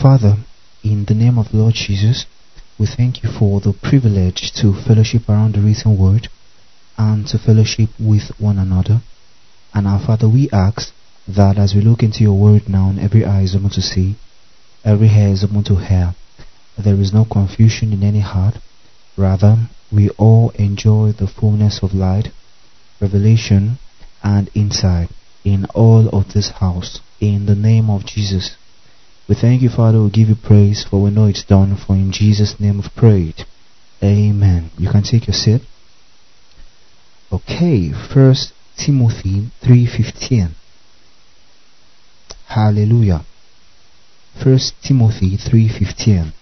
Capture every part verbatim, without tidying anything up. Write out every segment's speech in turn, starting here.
Father, in the name of the Lord Jesus, we thank you for the privilege to fellowship around the written word and to fellowship with one another. And our Father, we ask that as we look into your word now, every eye is open to see, every hair is open to hear. There is no confusion in any heart. Rather, we all enjoy the fullness of light, revelation, and insight in all of this house. In the name of Jesus. We thank you, Father. We give you praise, for we know it's done. For in Jesus' name we've prayed. Amen. You can take your seat. Okay, First Timothy three fifteen. Hallelujah. First Timothy three fifteen.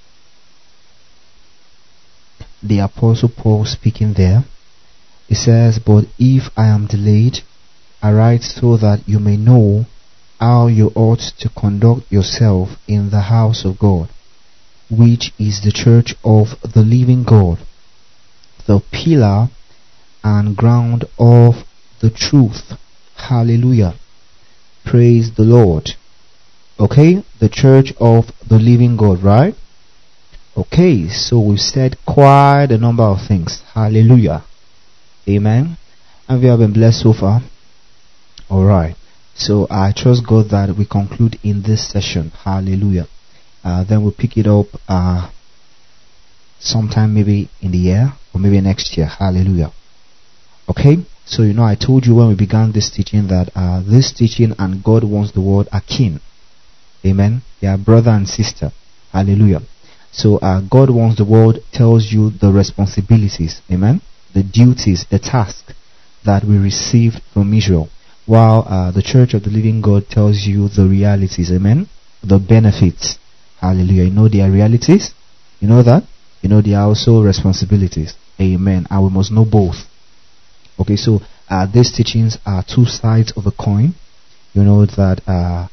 The Apostle Paul speaking there. He says, "But if I am delayed, I write so that you may know how you ought to conduct yourself in the house of God, which is the church of the living God, the pillar and ground of the truth." Hallelujah. Praise the Lord. Okay, the church of the living God, right? Okay, so we've said quite a number of things. Hallelujah. Amen. And we have been blessed so far. Alright. So I trust God that we conclude in this session. Hallelujah. Uh, then we'll pick it up uh, sometime maybe in the year or maybe next year. Hallelujah. Okay. So you know I told you when we began this teaching that uh, this teaching and God wants the world are kin. Amen. They are brother and sister. Hallelujah. So uh, God wants the world tells you the responsibilities. Amen. The duties, the task that we received from Israel. While uh, the Church of the Living God tells you the realities, amen, the benefits. Hallelujah. You know there are realities? You know that? You know there are also responsibilities. Amen. And we must know both. Okay, so uh, these teachings are two sides of a coin. You know that uh,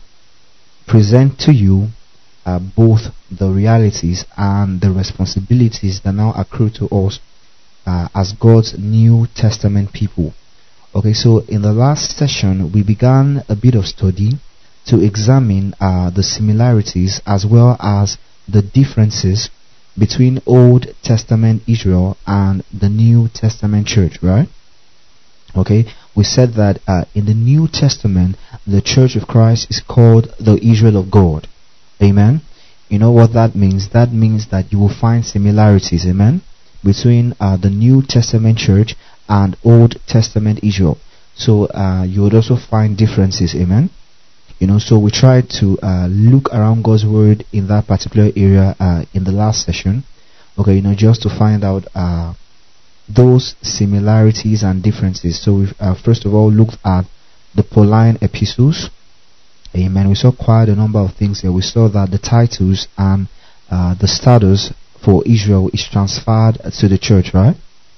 present to you uh, both the realities and the responsibilities that now accrue to us uh, as God's New Testament people. Okay, so in the last session we began a bit of study to examine uh, the similarities as well as the differences between Old Testament Israel and the New Testament church, right? Okay, we said that uh, in the New Testament the Church of Christ is called the Israel of God. Amen. You know what that means? That means that you will find similarities, amen, between uh, the New Testament church and Old Testament Israel. So uh, you would also find differences, amen. You know, so we tried to uh, look around God's word in that particular area uh, in the last session. Okay, you know, just to find out uh, those similarities and differences. So we uh, first of all looked at the Pauline epistles. Amen. We saw quite a number of things here. We saw that the titles and uh, the status for Israel is transferred to the church, right?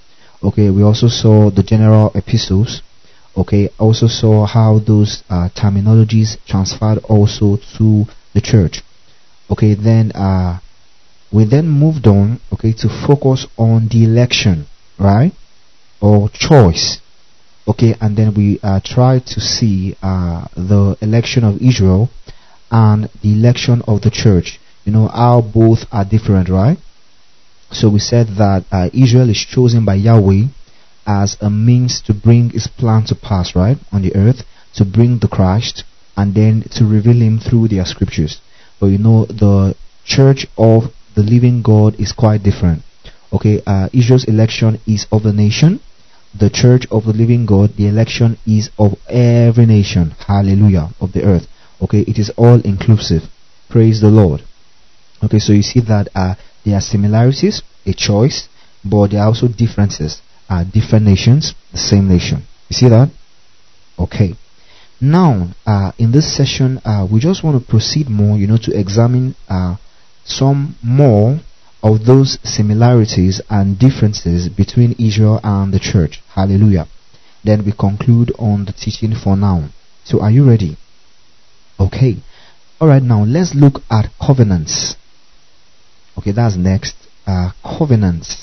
Okay, we also saw the general epistles. Okay, also saw how those uh, terminologies transferred also to the church. Okay, then uh, we then moved on, okay, to focus on the election, right, or choice. Okay, and then we uh, tried to see uh, the election of Israel and the election of the church. You know how both are different, right? So we said that uh, Israel is chosen by Yahweh as a means to bring his plan to pass, right, on the earth, to bring the Christ and then to reveal him through their scriptures. But you know the church of the living God is quite different. Okay, uh, Israel's election is of the nation. The church of the living God, the election is of every nation. Hallelujah, of the earth. Okay, it is all inclusive. Praise the Lord. Okay, so you see that uh, there are similarities, a choice, but there are also differences. Uh, different nations, the same nation. You see that? Okay. Now, uh, in this session, uh, we just want to proceed more, you know, to examine uh, some more of those similarities and differences between Israel and the church. Hallelujah. Then we conclude on the teaching for now. So, are you ready? Okay. Alright, now let's look at covenants. Okay, that's next. Uh, covenants.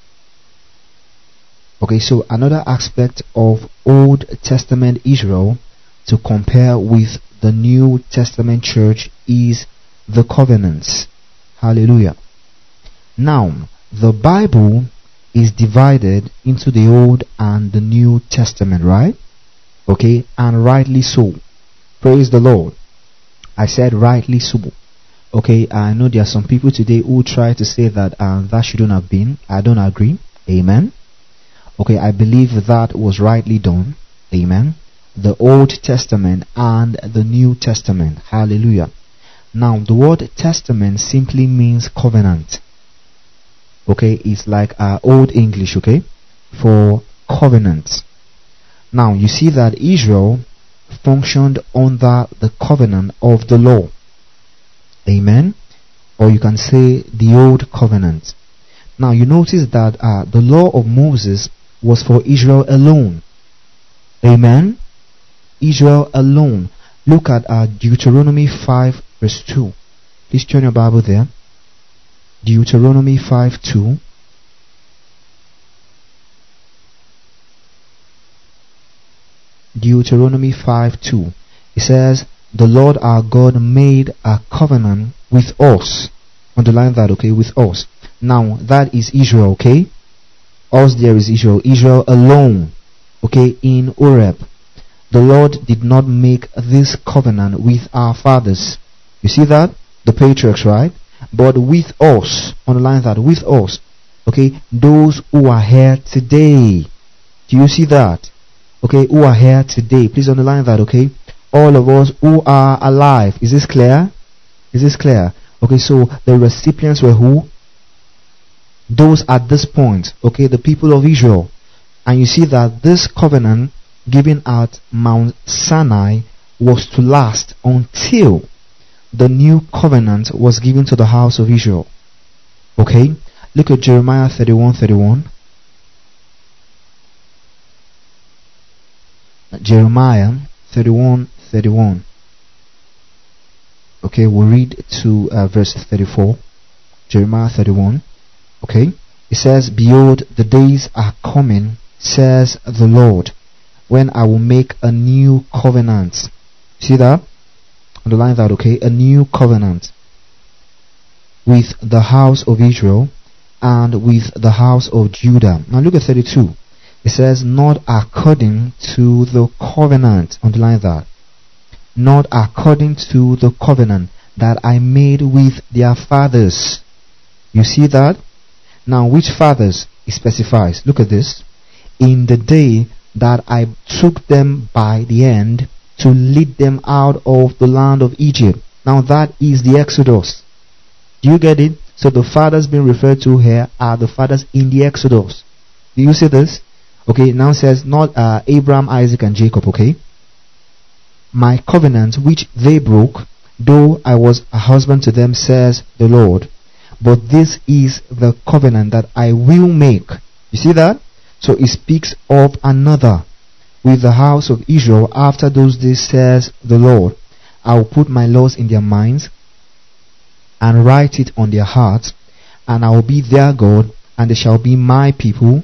Okay, so another aspect of Old Testament Israel to compare with the New Testament church is the covenants. Hallelujah. Now, the Bible is divided into the Old and the New Testament, right? Okay, and rightly so. Praise the Lord. I said rightly so. Okay, I know there are some people today who try to say that uh, that shouldn't have been. I don't agree. Amen. Okay, I believe that was rightly done. Amen. The Old Testament and the New Testament. Hallelujah. Now, the word testament simply means covenant. Okay, it's like uh, Old English, okay, for covenant. Now, you see that Israel functioned under the covenant of the law. Amen. Or you can say the Old Covenant. Now, you notice that uh, the law of Moses was for Israel alone. Amen. Israel alone. Look at uh, Deuteronomy five verse two. Please turn your Bible there. Deuteronomy five two. Deuteronomy five two. It says, the Lord our God made a covenant with us. Underline that, okay, with us. Now, that is Israel, okay? Us there is Israel. Israel alone, okay, in Horeb. The Lord did not make this covenant with our fathers. You see that? The patriarchs, right? But with us. Underline that, with us. Okay, those who are here today. Do you see that? Okay, who are here today. Please underline that, okay? All of us who are alive. Is this clear? Is this clear? Okay, so the recipients were who? Those at this point. Okay, the people of Israel. And you see that this covenant given at Mount Sinai was to last until the new covenant was given to the house of Israel. Okay, look at Jeremiah thirty-one thirty-one. Jeremiah thirty-one thirty-one. Okay, we'll read to uh, verse thirty-four. Jeremiah thirty-one. Okay, it says, behold, the days are coming, says the Lord, when I will make a new covenant. See that? Underline that, okay? A new covenant with the house of Israel and with the house of Judah. Now look at thirty-two. It says, not according to the covenant. Underline that. Not according to the covenant that I made with their fathers. You see that? Now, which fathers? It specifies. Look at this. In the day that I took them by the hand to lead them out of the land of Egypt. Now, that is the Exodus. Do you get it? So the fathers being referred to here are the fathers in the Exodus. Do you see this? Okay, now it says not uh, Abraham, Isaac, and Jacob, okay? My covenant which they broke, though I was a husband to them, says the Lord. But this is the covenant that I will make. You see that? So it speaks of another with the house of Israel after those days, says the Lord. I will put my laws in their minds and write it on their hearts, and I will be their God, and they shall be my people.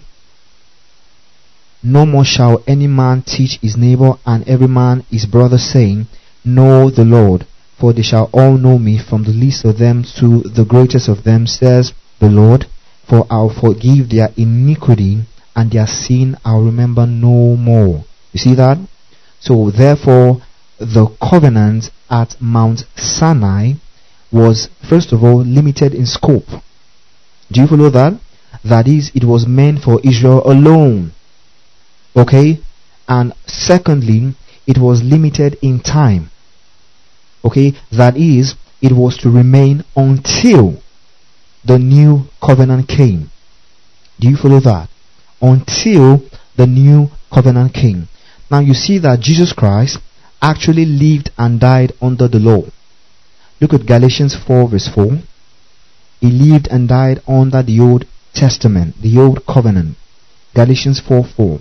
No more shall any man teach his neighbor and every man his brother, saying, know the Lord, for they shall all know me, from the least of them to the greatest of them, says the Lord. For I will forgive their iniquity, and their sin I will remember no more. You see that? So therefore, the covenant at Mount Sinai was, first of all, limited in scope. Do you follow that? That is, it was meant for Israel alone. Okay? And secondly, it was limited in time. Okay? That is, it was to remain until the new covenant came. Do you follow that? Until the new covenant came. Now you see that Jesus Christ actually lived and died under the law. Look at Galatians four verse four. He lived and died under the Old Testament, the Old Covenant. Galatians four four.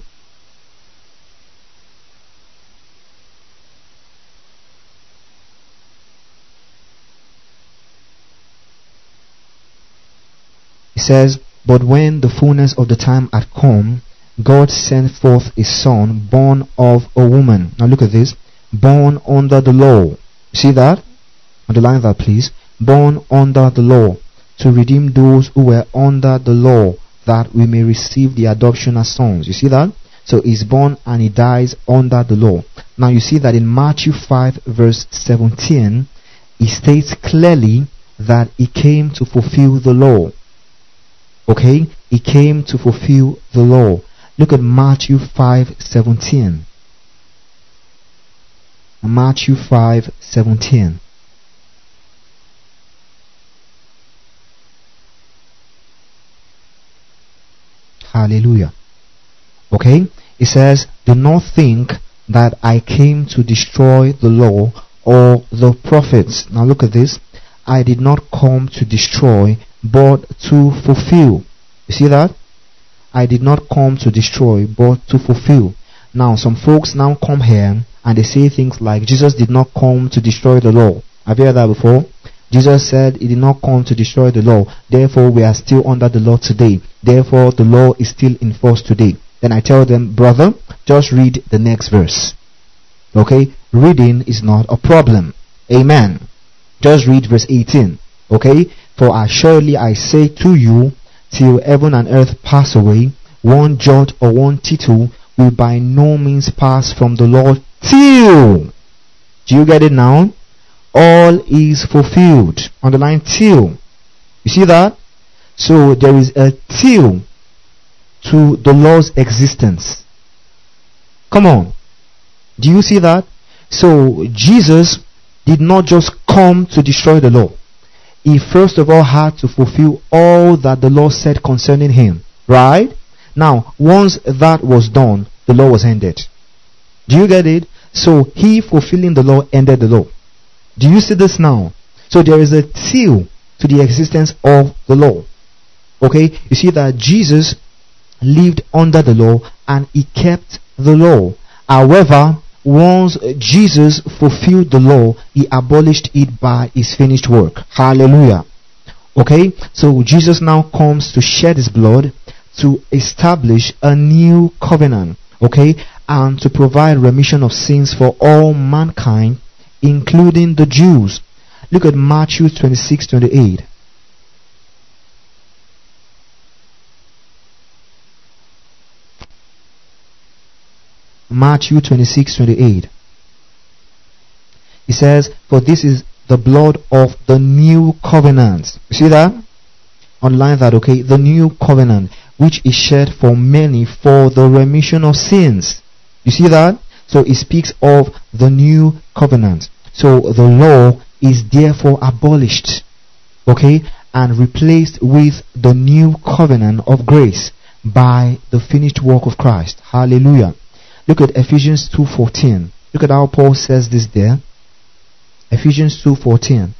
It says, but when the fullness of the time had come, God sent forth his son, born of a woman. Now look at this. Born under the law. See that? Underline that, please. born under the law, to redeem those who were under the law, that we may receive the adoption as sons. You see that? So he's born and he dies under the law. Now you see that in Matthew five verse seventeen, he states clearly that he came to fulfill the law. Okay? He came to fulfill the law. Look at Matthew five seventeen. Matthew five seventeen. Hallelujah. Okay? It says, do not think that I came to destroy the law or the prophets. Now look at this. I did not come to destroy, but to fulfill. You see that? I did not come to destroy, but to fulfill. Now some folks now come here and they say things like, Jesus did not come to destroy the law. Have you heard that before? Jesus said he did not come to destroy the law, therefore we are still under the law today. Therefore the law is still in force today. Then I tell them, brother, just read the next verse. Okay? Reading is not a problem. Amen. Just read verse eighteen. Okay? For assuredly I say to you, till heaven and earth pass away, one jot or one tittle will by no means pass from the law till. Do you get it now? All is fulfilled. Underline till. You see that? So there is a till to the law's existence. Come on. Do you see that? So Jesus did not just come to destroy the law. He first of all had to fulfill all that the law said concerning him. Right? Now, once that was done, the law was ended. Do you get it? So he fulfilling the law ended the law. Do you see this now? So there is a till to the existence of the law. Okay? You see that Jesus lived under the law and he kept the law. However, once Jesus fulfilled the law, he abolished it by his finished work. Hallelujah. Okay? So Jesus now comes to shed his blood to establish a new covenant. Okay? And to provide remission of sins for all mankind, including the Jews. Look at Matthew twenty-six twenty-eight. Matthew twenty-six twenty-eight. It says, for this is the blood of the new covenant. You see that? Underline that, okay? The new covenant, which is shed for many for the remission of sins. You see that? So it speaks of the new covenant. So the law is therefore abolished, okay, and replaced with the new covenant of grace by the finished work of Christ. Hallelujah. Look at Ephesians two fourteen. Look at how Paul says this there. Ephesians two fourteen.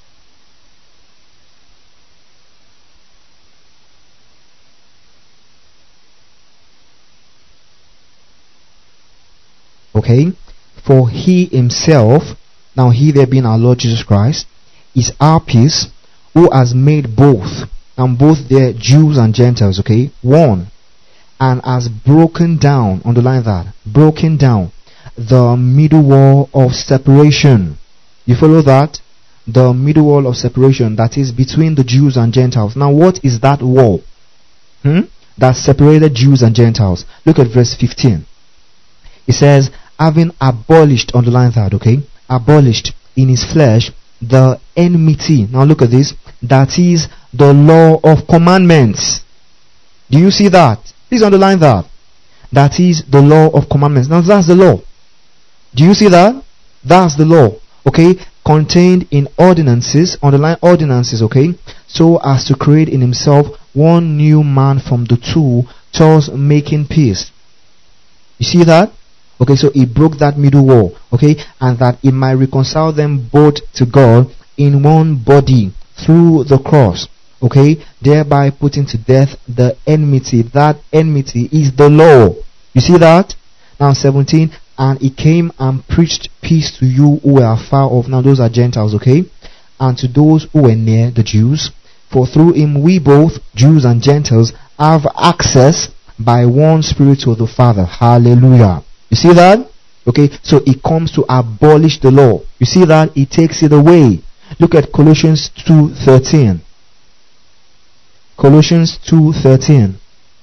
Okay, for he himself, now he there being our Lord Jesus Christ, is our peace, who has made both, and both there Jews and Gentiles, okay, one, and has broken down, underline that, broken down the middle wall of separation. You follow that? The middle wall of separation, that is between the Jews and Gentiles. Now what is that wall? Hmm? That separated Jews and Gentiles. Look at verse fifteen. It says, having abolished, underline that, okay, abolished in his flesh the enmity. Now look at this. That is the law of commandments. Do you see that? Please underline that. That is the law of commandments. Now that's the law. Do you see that? That's the law. Okay? Contained in ordinances, underline ordinances, okay? So as to create in himself one new man from the two, thus making peace. You see that? Okay, so he broke that middle wall, okay, and that he might reconcile them both to God in one body through the cross, okay, thereby putting to death the enmity. That enmity is the law. You see that? Now seventeen, and he came and preached peace to you who were far off. Now those are Gentiles, okay, and to those who were near, the Jews. For through him we both, Jews and Gentiles, have access by one Spirit to the Father. Hallelujah. You see that? Okay, so it comes to abolish the law. You see that? It takes it away. Look at Colossians two thirteen. Colossians two thirteen.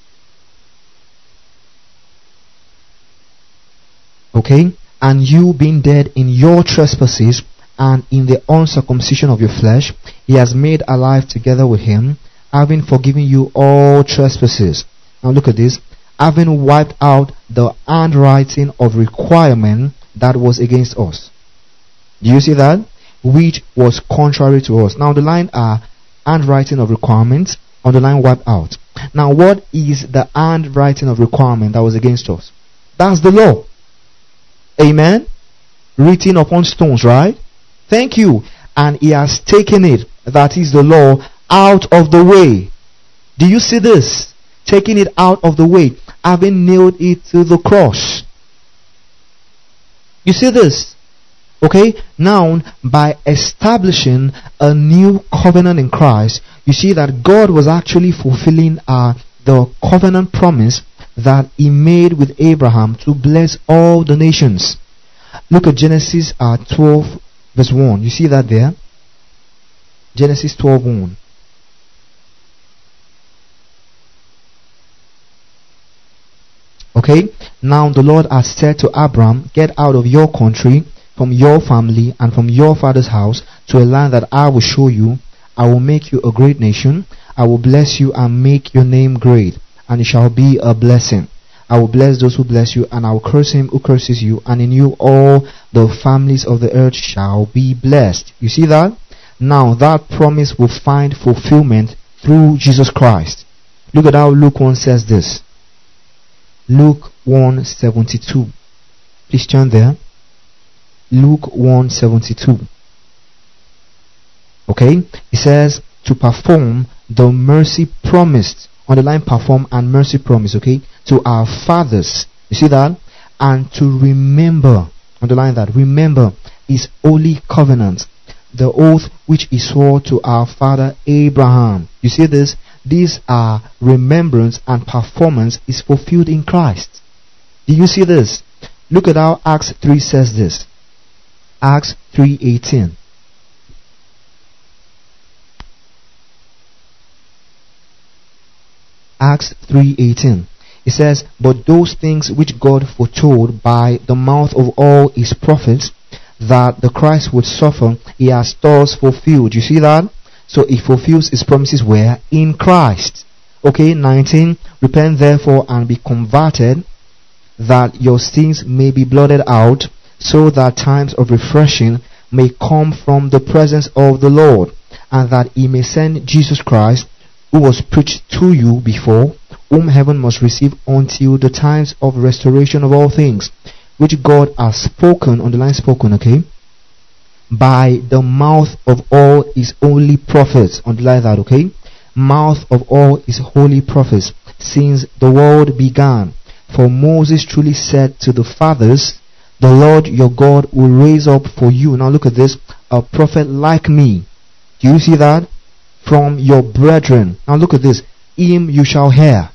Okay? And you being dead in your trespasses and in the uncircumcision of your flesh, he has made alive together with him, having forgiven you all trespasses. Now look at this. Having wiped out the handwriting of requirement that was against us. Do you see that? Which was contrary to us. Now the line are handwriting of requirements, on the line wiped out. Now what is the handwriting of requirement that was against us? That's the law. Amen? Written upon stones, right? Thank you. And he has taken it, that is the law, out of the way. Do you see this? Taking it out of the way, having nailed it to the cross. You see this? Okay? Now, by establishing a new covenant in Christ, you see that God was actually fulfilling uh, the covenant promise that he made with Abraham to bless all the nations. Look at Genesis uh, twelve verse one. You see that there? Genesis twelve one. Okay? Now the Lord has said to Abraham, get out of your country, from your family, and from your father's house, to a land that I will show you. I will make you a great nation. I will bless you and make your name great, and it shall be a blessing. I will bless those who bless you, and I will curse him who curses you, and in you all the families of the earth shall be blessed. You see that? Now that promise will find fulfillment through Jesus Christ. Look at how Luke one says this. Luke one seventy-two. Please turn there. Luke one seventy-two. Okay? It says to perform the mercy promised. Underline perform and mercy promise, okay? To our fathers. You see that? And to remember. Underline that. Remember his holy covenant. The oath which he swore to our father Abraham. You see this? These are remembrance and performance is fulfilled in Christ. Do you see this? Look at how Acts three says this. Acts three eighteen. Acts three eighteen. It says, but those things which God foretold by the mouth of all his prophets, that the Christ would suffer, he has thus fulfilled. You see that? So he fulfills his promises where? In Christ. Okay, nineteen. Repent therefore and be converted, that your sins may be blotted out, so that times of refreshing may come from the presence of the Lord, and that he may send Jesus Christ, who was preached to you before, whom heaven must receive until the times of restoration of all things, which God has spoken, on the line spoken, okay, by the mouth of all his holy prophets, underline that, okay, mouth of all his holy prophets, since the world began. For Moses truly said to the fathers, the Lord your God will raise up for you, now look at this, a prophet like me. Do you see that? From your brethren. Now look at this, him you shall hear.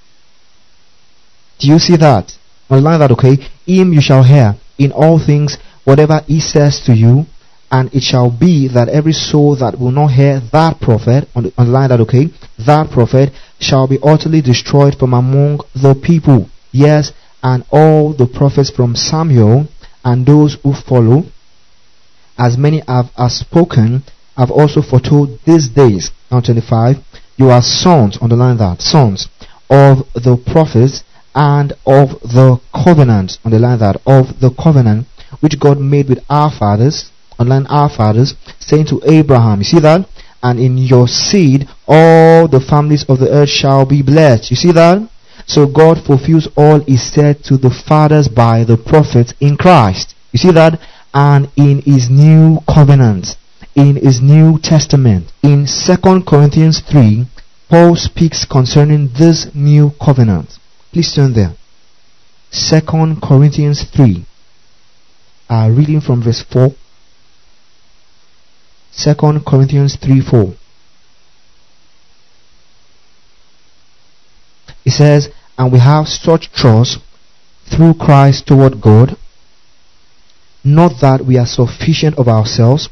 Do you see that? Underline that, okay? Him you shall hear in all things, whatever he says to you, and it shall be that every soul that will not hear that prophet, underline that, okay? That prophet shall be utterly destroyed from among the people. Yes, and all the prophets from Samuel and those who follow, as many have, have spoken, have also foretold these days. Now twenty-five, you are sons, underline that, sons of the prophets and of the covenant, underline that, of the covenant which God made with our fathers, underline our fathers, saying to Abraham, you see that? And in your seed all the families of the earth shall be blessed. You see that? So God fulfills all he said to the fathers by the prophets in Christ. You see that? And in his new covenant, in his new testament. In Second Corinthians three, Paul speaks concerning this new covenant. Please turn there. Second Corinthians three. Uh, reading from verse four. Second Corinthians three four. It says, and we have such trust through Christ toward God, not that we are sufficient of ourselves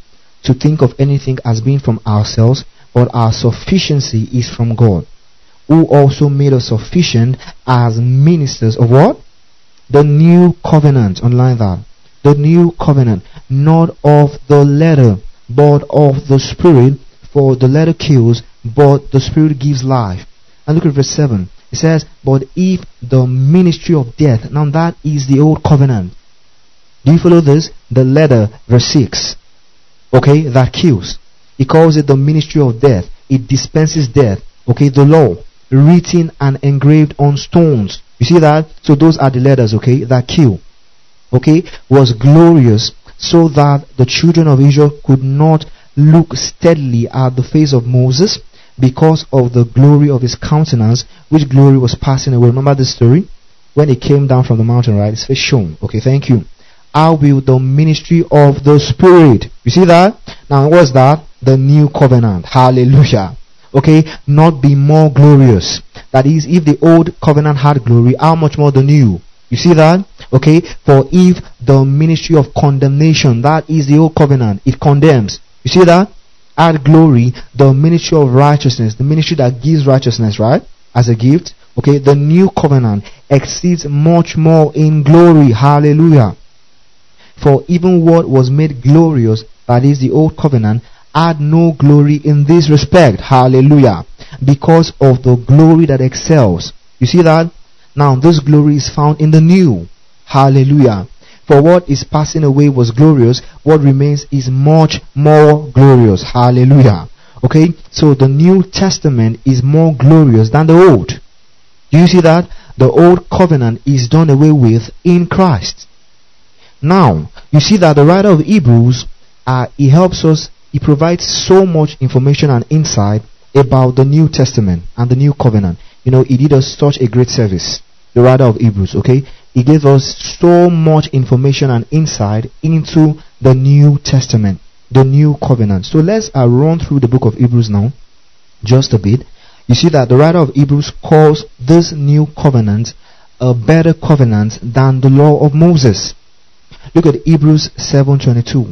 to think of anything as being from ourselves, but our sufficiency is from God, who also made us sufficient as ministers of what? The new covenant. Underline that. The new covenant, not of the letter, but of the Spirit. For the letter kills, but the Spirit gives life. And look at verse seven. It says, but if the ministry of death, now that is the old covenant. Do you follow this? The letter, verse six. Okay, that kills. He calls it the ministry of death. It dispenses death. Okay, the law, written and engraved on stones. You see that? So those are the letters, okay, that kill. Okay, was glorious, so that the children of Israel could not look steadily at the face of Moses because of the glory of his countenance, which glory was passing away. Remember this story? When he came down from the mountain, right? His face shone. Okay, thank you. How will the ministry of the Spirit, you see that? Now what's that? The new covenant. Hallelujah. Okay, not be more glorious. That is, if the old covenant had glory, how much more the new? You see that? Okay, for if the ministry of condemnation, that is the old covenant, it condemns. You see that? Add glory, the ministry of righteousness, the ministry that gives righteousness, right? As a gift. Okay, the new covenant exceeds much more in glory. Hallelujah. For even what was made glorious, that is the old covenant, had no glory in this respect. Hallelujah. Because of the glory that excels. You see that? Now this glory is found in the new. Hallelujah. For what is passing away was glorious, what remains is much more glorious. Hallelujah. Okay, so the New Testament is more glorious than the old. Do you see that? The old covenant is done away with in Christ. Now, you see that the writer of Hebrews, uh, he helps us, he provides so much information and insight about the New Testament and the New Covenant. You know, he did us such a great service, the writer of Hebrews, okay? He gave us so much information and insight into the New Testament, the New Covenant. So let's uh, run through the book of Hebrews now, just a bit. You see that the writer of Hebrews calls this New Covenant a better covenant than the law of Moses. Look at Hebrews seven twenty-two.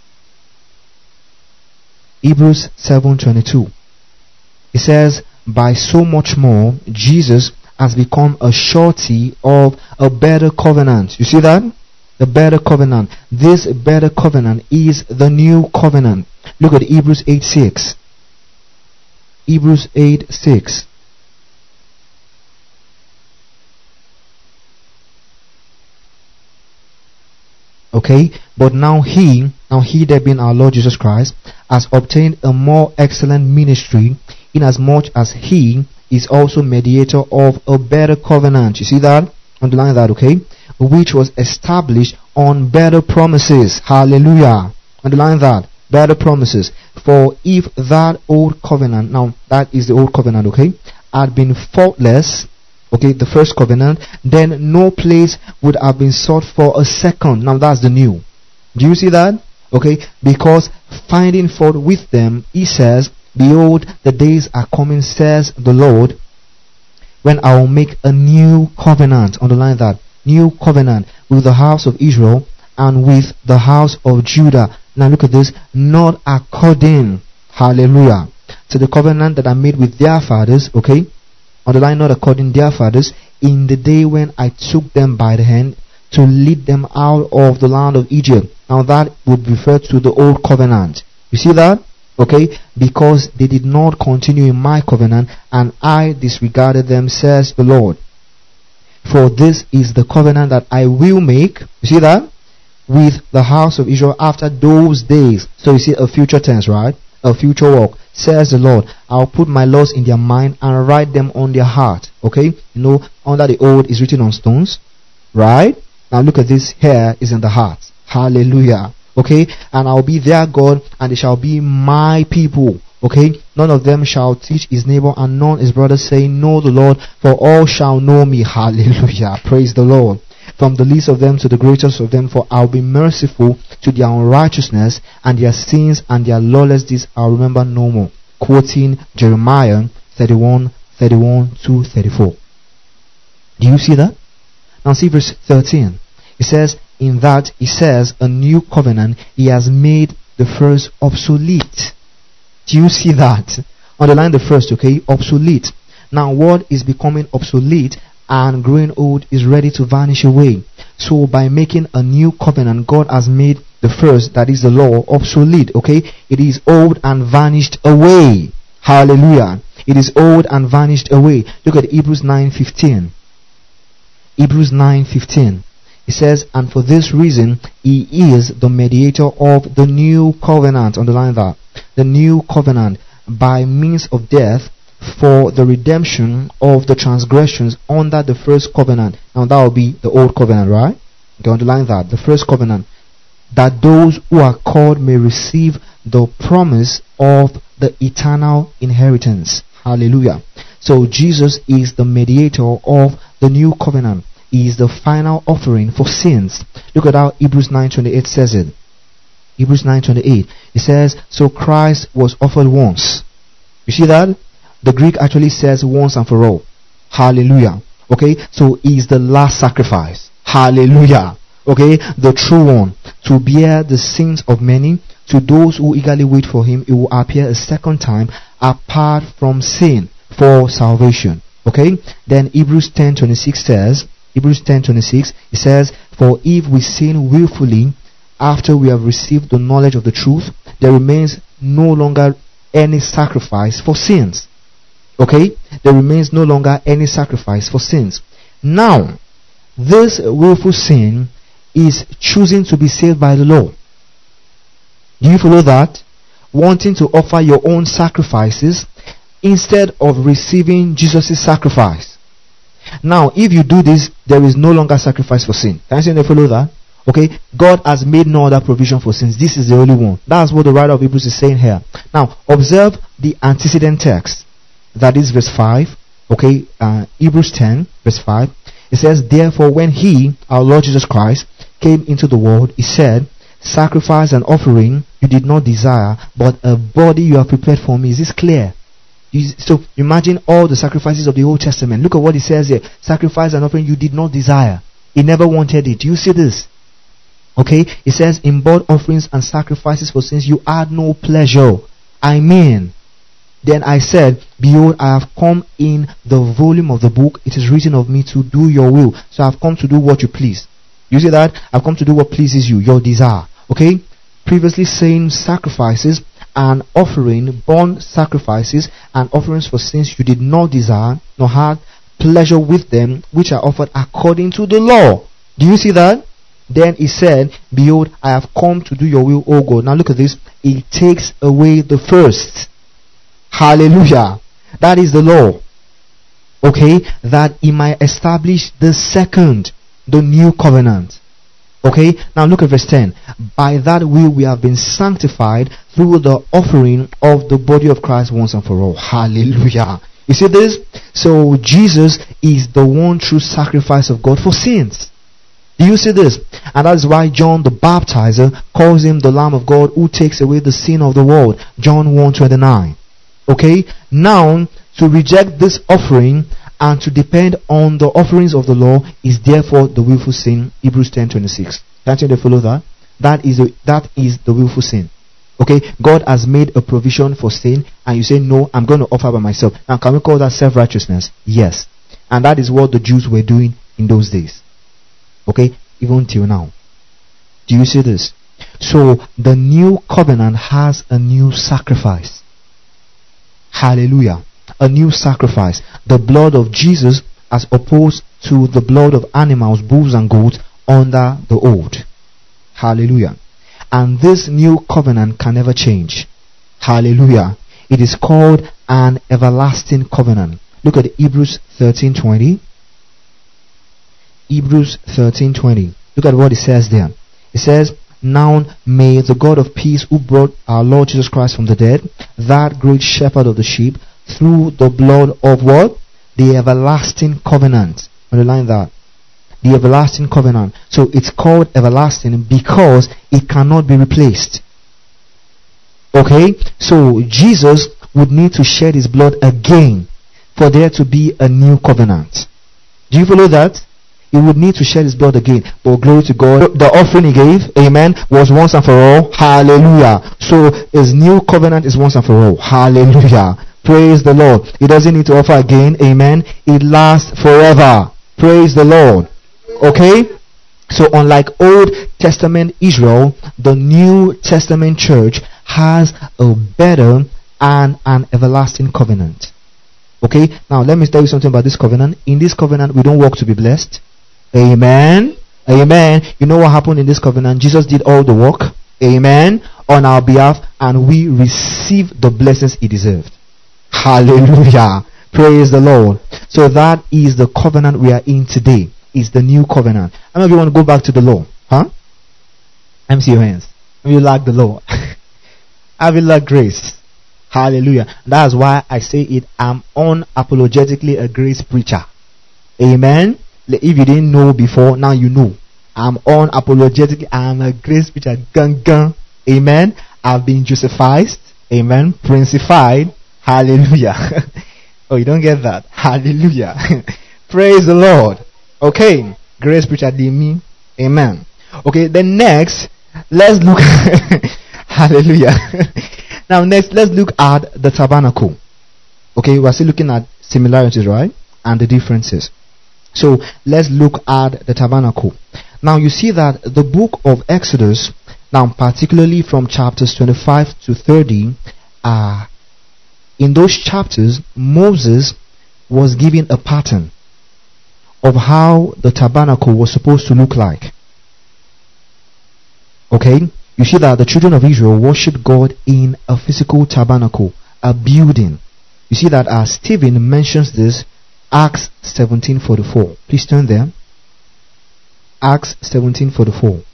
Hebrews seven twenty-two. It says, by so much more, Jesus has become a surety of a better covenant. You see that? The better covenant. This better covenant is the new covenant. Look at Hebrews eight six. Hebrews eight six. Okay, but now he, now he that being our Lord Jesus Christ, has obtained a more excellent ministry, inasmuch as he is also mediator of a better covenant. You see that? Underline that, okay? Which was established on better promises. Hallelujah. Underline that. Better promises. For if that old covenant, now that is the old covenant, okay, had been faultless, okay, the first covenant, then no place would have been sought for a second. Now that's the new. Do you see that? Okay, because finding fault with them, he says, behold, the days are coming, says the Lord, when I will make a new covenant. Underline that. New covenant with the house of Israel and with the house of Judah. Now look at this. Not according, hallelujah, to the covenant that I made with their fathers, okay? Underline, not according to their fathers, in the day when I took them by the hand to lead them out of the land of Egypt. Now that would refer to the old covenant. You see that? Okay? Because they did not continue in my covenant, and I disregarded them, says the Lord. For this is the covenant that I will make. You see that? With the house of Israel after those days. So you see a future tense, right? A future work. Says the Lord, I'll put my laws in their mind and write them on their heart. Okay? You know, under the old is written on stones. Right? Now look at this here is in the heart. Hallelujah. Okay? And I'll be their God, and they shall be my people. Okay? None of them shall teach his neighbor and none his brother, saying, know the Lord, for all shall know me. Hallelujah. Praise the Lord. From the least of them to the greatest of them, for I'll be merciful to their unrighteousness, and their sins and their lawless deeds I'll remember no more. Quoting Jeremiah thirty-one, thirty-one to thirty-four. Do you see that? Now see verse thirteen. It says, in that he says a new covenant he has made the first obsolete. Do you see that? Underline the first, okay? Obsolete. Now what is becoming obsolete and growing old is ready to vanish away. So by making a new covenant, God has made the first, that is the law, obsolete, okay? It is old and vanished away. Hallelujah. It is old and vanished away. Look at Hebrews nine fifteen. Hebrews nine fifteen. It says, and for this reason, he is the mediator of the new covenant. Underline that. The new covenant, by means of death, for the redemption of the transgressions under the first covenant. Now that will be the old covenant, right? Okay, underline that. The first covenant. That those who are called may receive the promise of the eternal inheritance. Hallelujah. So Jesus is the mediator of the new covenant. He is the final offering for sins. Look at how Hebrews nine twenty-eight says it. Hebrews nine twenty-eight. It says, so Christ was offered once. You see that? The Greek actually says once and for all. Hallelujah. Okay, so he is the last sacrifice. Hallelujah. Okay, the true one, to bear the sins of many. To those who eagerly wait for him, he will appear a second time apart from sin for salvation. Okay, then Hebrews ten twenty-six says, Hebrews ten twenty-six, it says, for if we sin willfully after we have received the knowledge of the truth, there remains no longer any sacrifice for sins. Okay, there remains no longer any sacrifice for sins. Now, this willful sin is choosing to be saved by the law. Do you follow that? Wanting to offer your own sacrifices instead of receiving Jesus' sacrifice. Now, if you do this, there is no longer sacrifice for sin. Can you see, follow that? Okay, God has made no other provision for sins. This is the only one. That's what the writer of Hebrews is saying here. Now, observe the antecedent text. That is verse five. Okay, uh, Hebrews ten, verse five. It says, therefore, when he, our Lord Jesus Christ, came into the world, he said, sacrifice and offering you did not desire, but a body you have prepared for me. Is this clear? You, so imagine all the sacrifices of the Old Testament. Look at what it says here. Sacrifice and offering you did not desire. He never wanted it. Do you see this? Okay, it says, in burnt offerings and sacrifices for sins you had no pleasure. I mean, then I said, behold, I have come in the volume of the book. It is written of me to do your will. So I have come to do what you please. You see that? I've come to do what pleases you, your desire. Okay? Previously saying sacrifices and offering, burnt sacrifices and offerings for sins you did not desire, nor had pleasure with them, which are offered according to the law. Do you see that? Then he said, behold, I have come to do your will, O God. Now look at this. It takes away the first. Hallelujah. That is the law. Okay? That he might establish the second, the new covenant. Okay? Now look at verse ten. By that will we have been sanctified through the offering of the body of Christ once and for all. Hallelujah. You see this? So Jesus is the one true sacrifice of God for sins. Do you see this? And that is why John the Baptizer calls him the Lamb of God who takes away the sin of the world. John one twenty-nine. Okay? Now, to reject this offering and to depend on the offerings of the law is therefore the willful sin. Hebrews ten twenty-six. Can't you follow that? That is, a, that is the willful sin. Okay? God has made a provision for sin and you say, no, I'm going to offer by myself. Now, can we call that self-righteousness? Yes. And that is what the Jews were doing in those days. Okay, even till now. Do you see this? So the new covenant has a new sacrifice. Hallelujah. A new sacrifice. The blood of Jesus as opposed to the blood of animals, bulls and goats under the old. Hallelujah. And this new covenant can never change. Hallelujah. It is called an everlasting covenant. Look at Hebrews thirteen twenty. Hebrews thirteen twenty. Look at what it says there. It says, now may the God of peace who brought our Lord Jesus Christ from the dead, that great shepherd of the sheep, through the blood of what? The everlasting covenant. Underline that. The everlasting covenant. So it's called everlasting because it cannot be replaced. Okay? So Jesus would need to shed his blood again for there to be a new covenant. Do you follow that? he would need to shed his blood again. But glory to God, the offering he gave, amen, was once and for all. Hallelujah. So his new covenant is once and for all. Hallelujah. Praise the Lord. He doesn't need to offer again, amen. It lasts forever. Praise the Lord. Okay? So unlike Old Testament Israel, the New Testament church has a better and an everlasting covenant. Okay, now let me tell you something about this covenant. In this covenant, we don't work to be blessed. Amen. Amen. You know what happened in this covenant? Jesus did all the work. Amen. On our behalf, and we received the blessings he deserved. Hallelujah. Praise the Lord. So that is the covenant we are in today. Is the new covenant. How many of you want to go back to the law? Huh? Let me see your hands. How many of you like the law? Have you like grace? Hallelujah. That's why I say it. I'm unapologetically a grace preacher. Amen. If you didn't know before, now you know. I'm unapologetically. I'm a grace preacher. Gun gun. Amen. I've been justified. Amen. Princified. Hallelujah. Oh, you don't get that. Hallelujah. Praise the Lord. Okay. Grace preacher Demi. Amen. Okay. Then next, let's look. Hallelujah. Now next, let's look at the tabernacle. Okay, we're still looking at similarities, right? And the differences. So let's look at the tabernacle. Now you see that the book of Exodus, now particularly from chapters twenty-five to thirty, uh, in those chapters, Moses was given a pattern of how the tabernacle was supposed to look like. Okay? You see that the children of Israel worshiped God in a physical tabernacle, a building. You see that as Stephen mentions this, Acts seventeen forty-four. Please turn there. Acts seventeen forty-four.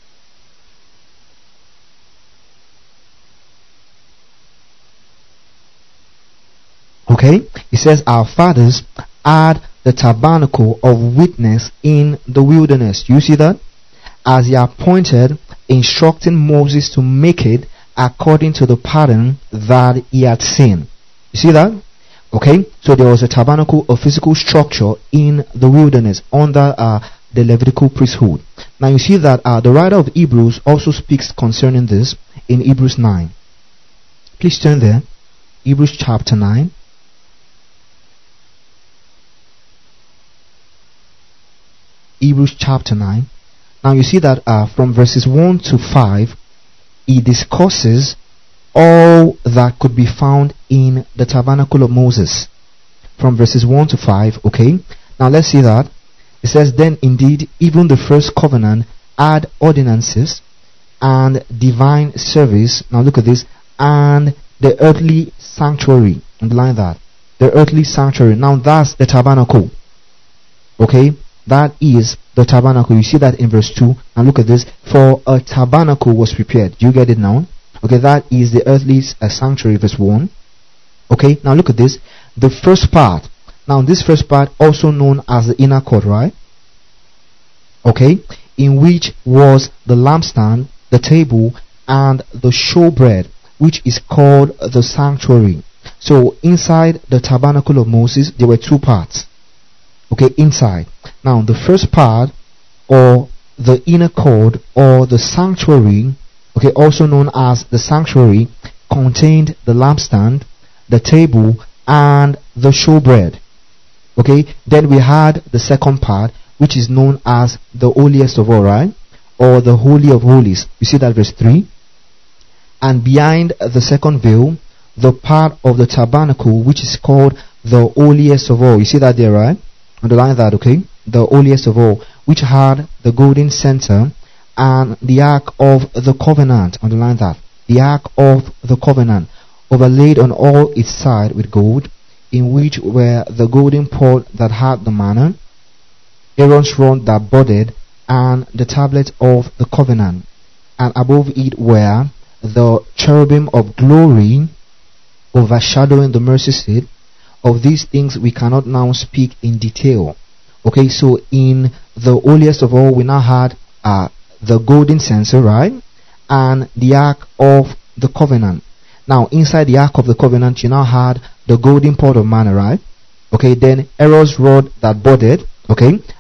Okay? It says, our fathers had the tabernacle of witness in the wilderness. You see that? As he appointed, instructing Moses to make it according to the pattern that he had seen. You see that? Okay, so there was a tabernacle, a physical structure in the wilderness under uh, the Levitical priesthood. Now you see that uh, the writer of Hebrews also speaks concerning this in Hebrews nine. Please turn there. Hebrews chapter nine. Hebrews chapter nine. Now you see that uh, from verses one to five, he discusses all that could be found in the tabernacle of Moses. From verses one to five, okay? Now let's see that. It says, then indeed, even the first covenant had ordinances and divine service. Now look at this. And the earthly sanctuary. Underline that. The earthly sanctuary. Now that's the tabernacle. Okay? That is the tabernacle. You see that in verse two. And look at this. For a tabernacle was prepared. Do you get it now? Okay, that is the earthly uh, sanctuary, verse one. Okay, now look at this. The first part. Now this first part, also known as the inner court, right? Okay, in which was the lampstand, the table, and the showbread, which is called the sanctuary. So inside the tabernacle of Moses, there were two parts. Okay, inside. Now the first part, or the inner court, or the sanctuary, okay, also known as the sanctuary, contained the lampstand, the table, and the showbread. Okay, then we had the second part, which is known as the holiest of all, right? Or the holy of holies. You see that verse three? And behind the second veil, the part of the tabernacle, which is called the holiest of all. You see that there, right? Underline that, okay? The holiest of all, which had the golden censer and the ark of the covenant. Underline that. The ark of the covenant, overlaid on all its side with gold, in which were the golden pot that had the manna, Aaron's rod that budded, and the tablet of the covenant. And above it were the cherubim of glory, overshadowing the mercy seat. Of these things we cannot now speak in detail. Okay, so in the holiest of all, we now had uh, the golden censer, right? And the ark of the covenant. Now, inside the ark of the covenant, you now had the golden pot of manna, right? Okay, then Aaron's rod that budded, okay,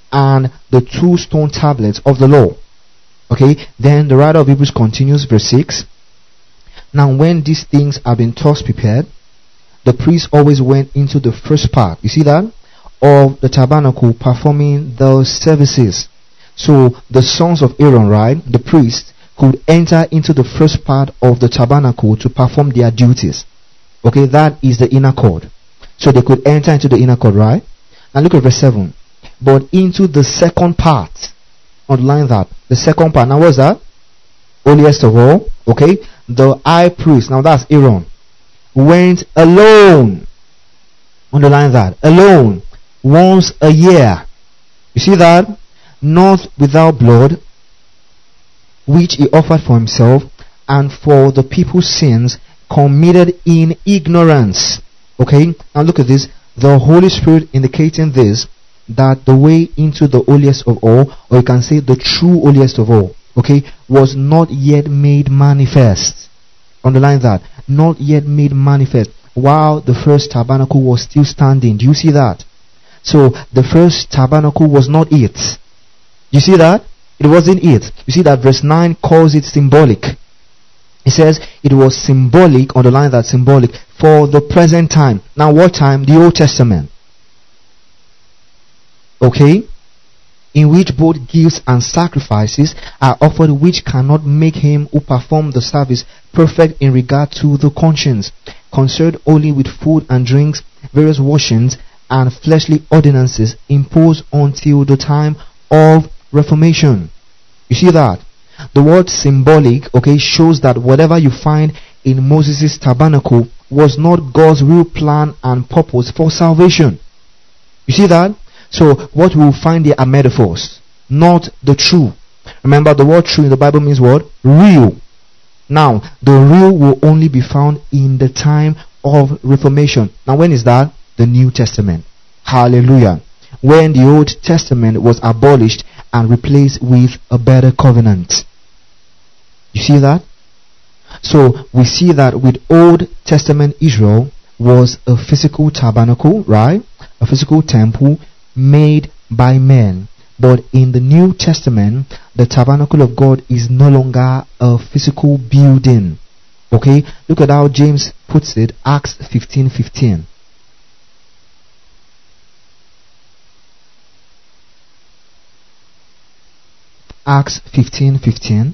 and the two stone tablets of the law. Okay, then the writer of Hebrews continues, verse six. Now when these things have been thus prepared, the priest always went into the first part, you see that, of the tabernacle, performing the services. So the sons of Aaron, right, the priest, could enter into the first part of the tabernacle to perform their duties. Okay, that is the inner court. So they could enter into the inner court, right? Now look at verse seven. But into the second part, underline that, the second part. Now what's that? Holiest of all, okay? The high priest, now that's Aaron, went alone. Underline that, alone, once a year. You see that? Not without blood, which he offered for himself and for the people's sins committed in ignorance. Okay, now look at this. The Holy Spirit indicating this, that the way into the holiest of all, or you can say the true holiest of all, okay, was not yet made manifest. Underline that, not yet made manifest, while the first tabernacle was still standing. Do you see that? So the first tabernacle was not it. You see that? It wasn't it. You see that verse nine calls it symbolic. It says it was symbolic, underline that, symbolic, for the present time. Now what time? The Old Testament. Okay? In which both gifts and sacrifices are offered, which cannot make him who performed the service perfect in regard to the conscience, concerned only with food and drinks, various washings, and fleshly ordinances imposed until the time of Reformation. You see that? The word symbolic, okay, shows that whatever you find in Moses' tabernacle was not God's real plan and purpose for salvation. You see that? So what we will find there are metaphors, not the true. Remember, the word true in the Bible means what? Real. Now, the real will only be found in the time of Reformation. Now, when is that? The New Testament. Hallelujah. When the Old Testament was abolished and replaced with a better covenant. You see that? So we see that with Old Testament Israel was a physical tabernacle, right? A physical temple made by men. But in the New Testament, the tabernacle of God is no longer a physical building. Okay? Look at how James puts it, Acts fifteen fifteen. Acts fifteen fifteen.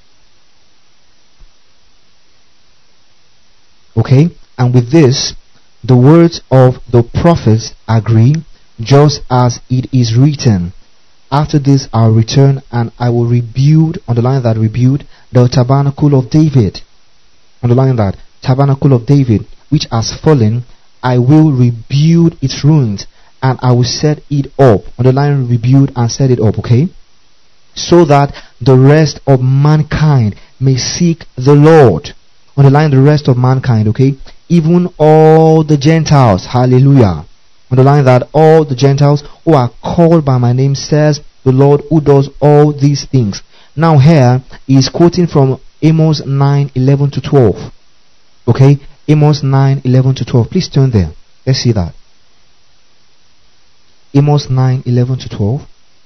Okay, and with this, the words of the prophets agree, just as it is written, after this I'll return and I will rebuild, underline that, rebuild the tabernacle of David. Underline that, tabernacle of David, which has fallen, I will rebuild its ruins and I will set it up. Underline rebuild and set it up, okay? So that the rest of mankind may seek the Lord. Underline the rest of mankind, okay? Even all the Gentiles, hallelujah. Underline that, all the Gentiles who are called by my name, says the Lord who does all these things. Now here he is quoting from Amos nine eleven to twelve. Okay? Amos nine eleven to twelve. Please turn there. Let's see that. Amos nine eleven to twelve.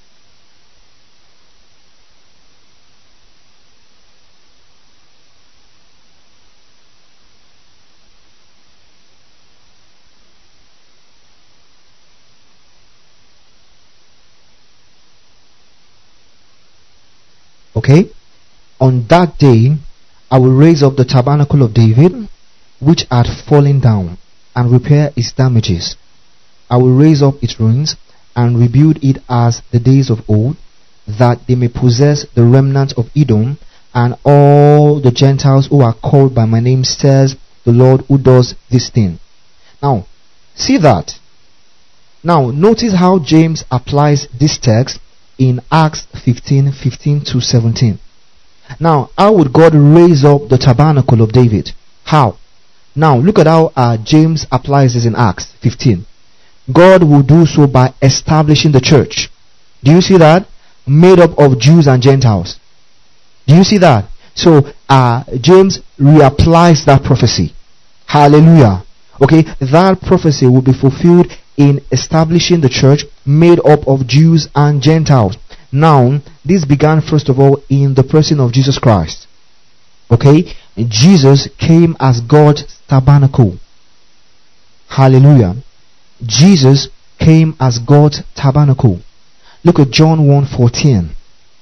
Okay, on that day I will raise up the tabernacle of David, which had fallen down, and repair its damages. I will raise up its ruins and rebuild it as the days of old, that they may possess the remnant of Edom and all the Gentiles who are called by my name, says the Lord who does this thing. Now, see that. Now, notice how James applies this text in Acts fifteen fifteen to seventeen. Now, how would God raise up the tabernacle of David? How? Now, look at how uh, James applies this in Acts fifteen. God will do so by establishing the church. Do you see that? Made up of Jews and Gentiles. Do you see that? So, uh, James reapplies that prophecy. Hallelujah. Okay, that prophecy will be fulfilled in establishing the church made up of Jews and Gentiles. Now, this began first of all in the person of Jesus Christ. Okay? Jesus came as God's tabernacle. Hallelujah. Jesus came as God's tabernacle. Look at John one fourteen.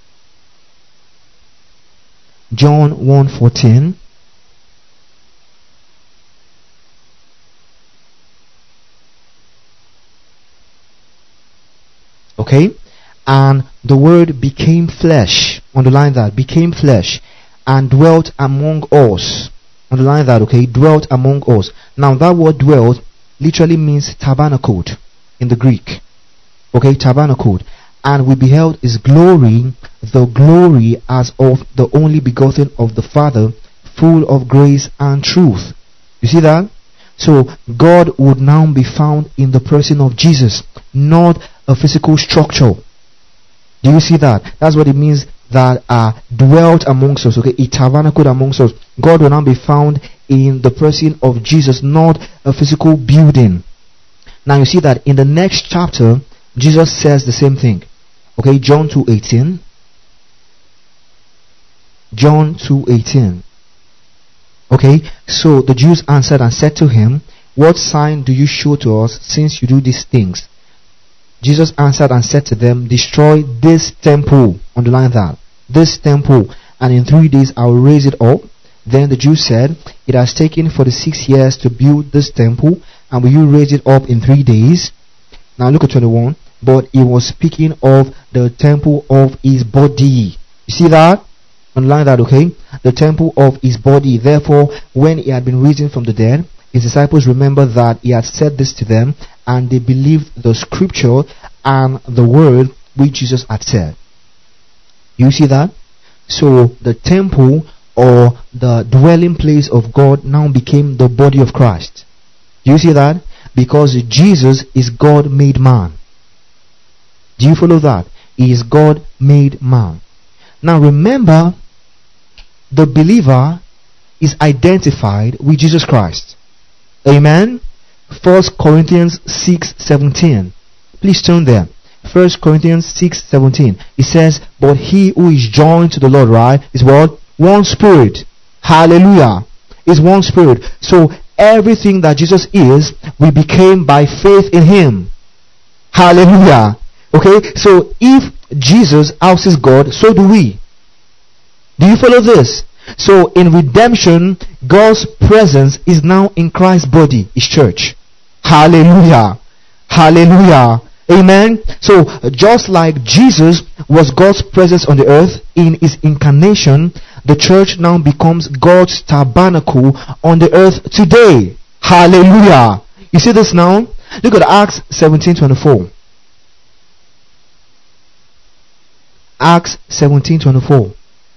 John one fourteen. Okay? And the word became flesh. Underline that. Became flesh. And dwelt among us. Underline that, okay? Dwelt among us. Now that word dwelt literally means tabernacled in the Greek. Okay? Tabernacled. And we beheld his glory, the glory as of the only begotten of the Father, full of grace and truth. You see that? So God would now be found in the person of Jesus, not a physical structure. Do you see that? That's what it means that uh, dwelt amongst us. Okay, he tabernacled amongst us. God will now be found in the person of Jesus, not a physical building. Now you see that in the next chapter, Jesus says the same thing. Okay, John two eighteen. John two eighteen. Okay, so the Jews answered and said to him, "What sign do you show to us, since you do these things?" Jesus answered and said to them, "Destroy this temple." Underline that. This temple, and in three days I will raise it up. Then the Jews said, "It has taken forty-six years to build this temple, and will you raise it up in three days?" Now look at twenty-one. But he was speaking of the temple of his body. You see that? Underline that, okay? The temple of his body. Therefore, when he had been risen from the dead, his disciples remembered that he had said this to them, and they believed the scripture and the word which Jesus had said. You see that? So the temple or the dwelling place of God now became the body of Christ. Do you see that? Because Jesus is God made man. Do you follow that? He is God made man. Now remember, the believer is identified with Jesus Christ. Amen? First Corinthians six seventeen. Please turn there. First Corinthians six seventeen. It says, "But he who is joined to the Lord," right, is what? One spirit. Hallelujah. Is one spirit. So everything that Jesus is, we became by faith in him. Hallelujah. Okay, so if Jesus houses God, so do we. Do you follow this? So in redemption, God's presence is now in Christ's body, his church. Hallelujah. Hallelujah. Amen. So just like Jesus was God's presence on the earth in his incarnation, the church now becomes God's tabernacle on the earth today. Hallelujah. You see this now? Look at Acts seventeen twenty-four. Acts seventeen twenty-four.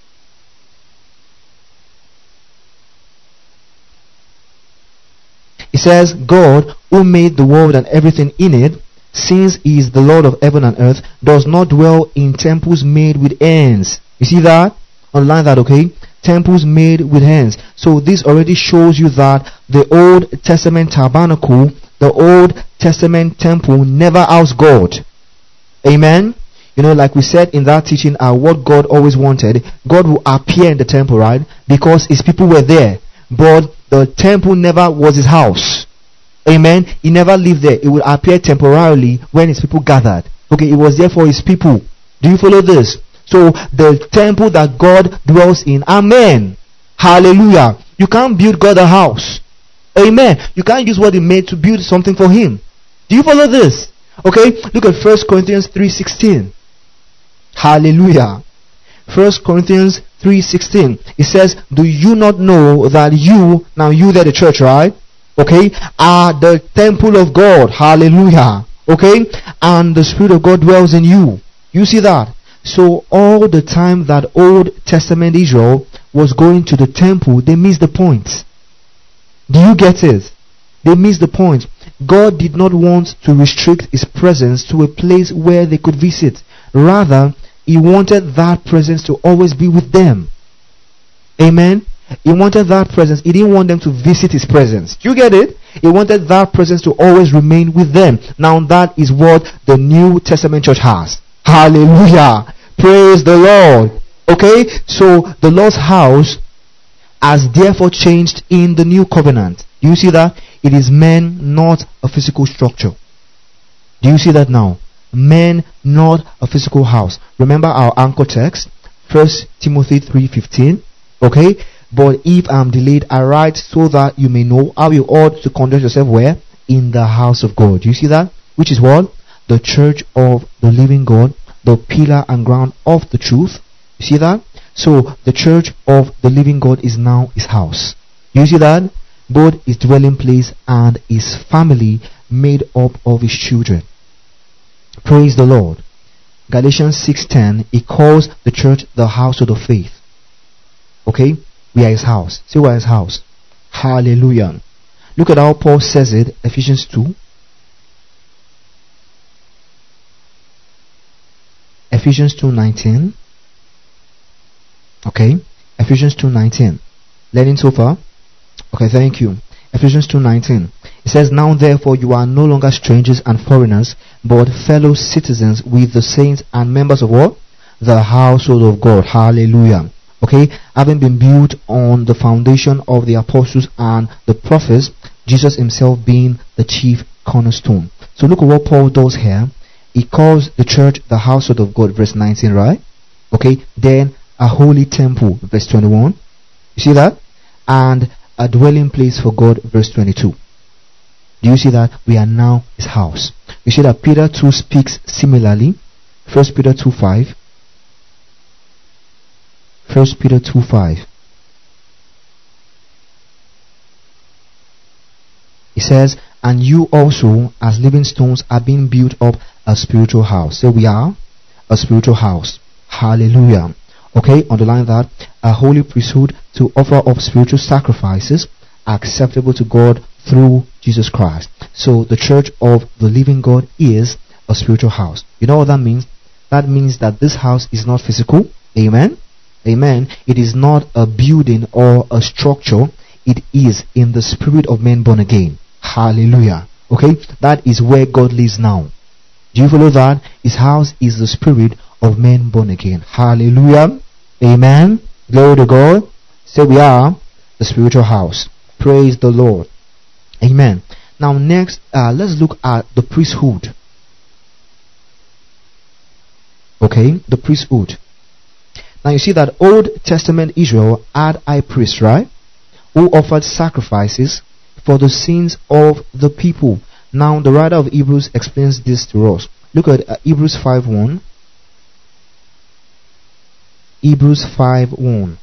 It says, "God, who made the world and everything in it, since he is the Lord of heaven and earth, does not dwell in temples made with hands." You see that? Underline that, okay? Temples made with hands. So this already shows you that the Old Testament tabernacle, the Old Testament temple never housed God. Amen? You know, like we said in that teaching, uh, what God always wanted, God will appear in the temple, right? Because his people were there. But the temple never was his house. Amen? He never lived there. It would appear temporarily when his people gathered. Okay, it was there for his people. Do you follow this? So, the temple that God dwells in. Amen. Hallelujah. You can't build God a house. Amen. You can't use what he made to build something for him. Do you follow this? Okay, look at First Corinthians three sixteen. Hallelujah. First Corinthians three sixteen. It says, "Do you not know that you," now you there the church, right? Okay, "are the temple of God." Hallelujah. Okay, "and the Spirit of God dwells in you." You see that? So all the time that Old Testament Israel was going to the temple, they missed the point. Do you get it? They missed the point. God did not want to restrict his presence to a place where they could visit. Rather, he wanted that presence to always be with them. Amen. He wanted that presence. He didn't want them to visit his presence. Do you get it? He wanted that presence to always remain with them. Now that is what the New Testament church has. Hallelujah. Praise the Lord. Okay? So the Lord's house has therefore changed in the new covenant. Do you see that? It is men, not a physical structure. Do you see that now? Men, not a physical house. Remember our anchor text, First Timothy three fifteen. Okay? But if I am delayed, I write so that you may know how you ought to conduct yourself where? In the house of God. Do you see that? Which is what? The church of the living God, the pillar and ground of the truth. You see that? So the church of the living God is now his house. You see that? Both his dwelling place and his family made up of his children. Praise the Lord. Galatians six ten, he calls the church the household of faith. Okay? We are his house. Say we are his house. Hallelujah. Look at how Paul says it, Ephesians two. Ephesians two nineteen. Okay? Ephesians two nineteen. Learning so far? Okay, thank you. Ephesians two nineteen. It says, now therefore you are no longer strangers and foreigners, but fellow citizens with the saints and members of what? The household of God. Hallelujah. Okay, having been built on the foundation of the apostles and the prophets, Jesus himself being the chief cornerstone. So look at what Paul does here. He calls the church the household of God, verse nineteen, right? Okay, then a holy temple, verse twenty-one. You see that? And a dwelling place for God, verse twenty-two. Do you see that? We are now his house. You see that Peter two speaks similarly. First Peter two five. First Peter two five. It says, and you also as living stones are being built up a spiritual house. So we are a spiritual house. Hallelujah. Okay, underline that. A holy priesthood to offer up spiritual sacrifices acceptable to God through Jesus Christ. So the church of the living God is a spiritual house. You know what that means? That means that this house is not physical. Amen. Amen. It is not a building or a structure. It is in the spirit of men born again. Hallelujah. Okay, that is where God lives now. Do you follow that? His house is the spirit of men born again. Hallelujah. Amen. Glory to God. So we are the spiritual house. Praise the Lord. Amen. Now next, uh, let's look at the priesthood. Okay, the priesthood. Now you see that Old Testament Israel had high priests, right? Who offered sacrifices for the sins of the people. Now the writer of Hebrews explains this to us. Look at uh, Hebrews five one. Hebrews five one.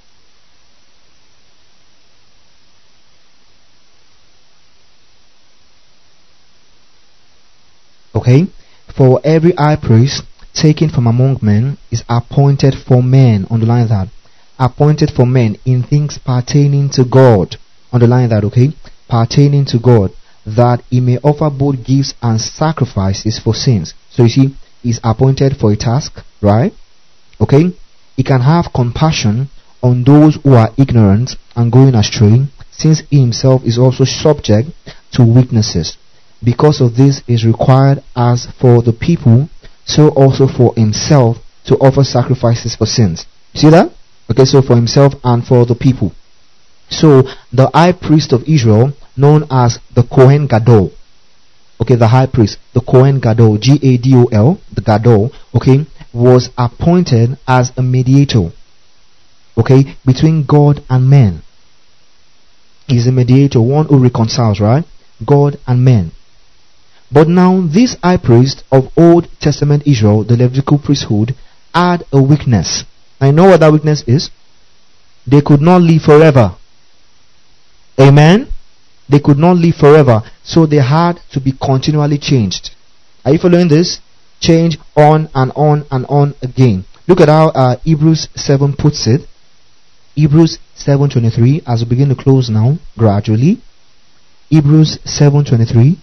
Okay, for every high priest taken from among men is appointed for men. Underline that. Appointed for men in things pertaining to God. Underline that, okay? Pertaining to God, that he may offer both gifts and sacrifices for sins. So you see, he's appointed for a task, right? Okay? He can have compassion on those who are ignorant and going astray, since he himself is also subject to weaknesses. Because of this is required as for the people, so also for himself to offer sacrifices for sins. See that? Okay, so for himself and for the people. So the high priest of Israel, known as the Kohen Gadol, okay, the high priest, the Kohen Gadol, G A D O L, the Gadol, okay, was appointed as a mediator, okay, between God and men. He's a mediator, one who reconciles, right? God and men. But now this high priest of Old Testament Israel, the Levitical priesthood, had a weakness. I know what that weakness is. They could not live forever. Amen? They could not live forever. So they had to be continually changed. Are you following this? Change on and on and on again. Look at how uh, Hebrews seven puts it. Hebrews seven twenty-three, as we begin to close now, gradually. Hebrews seven twenty-three.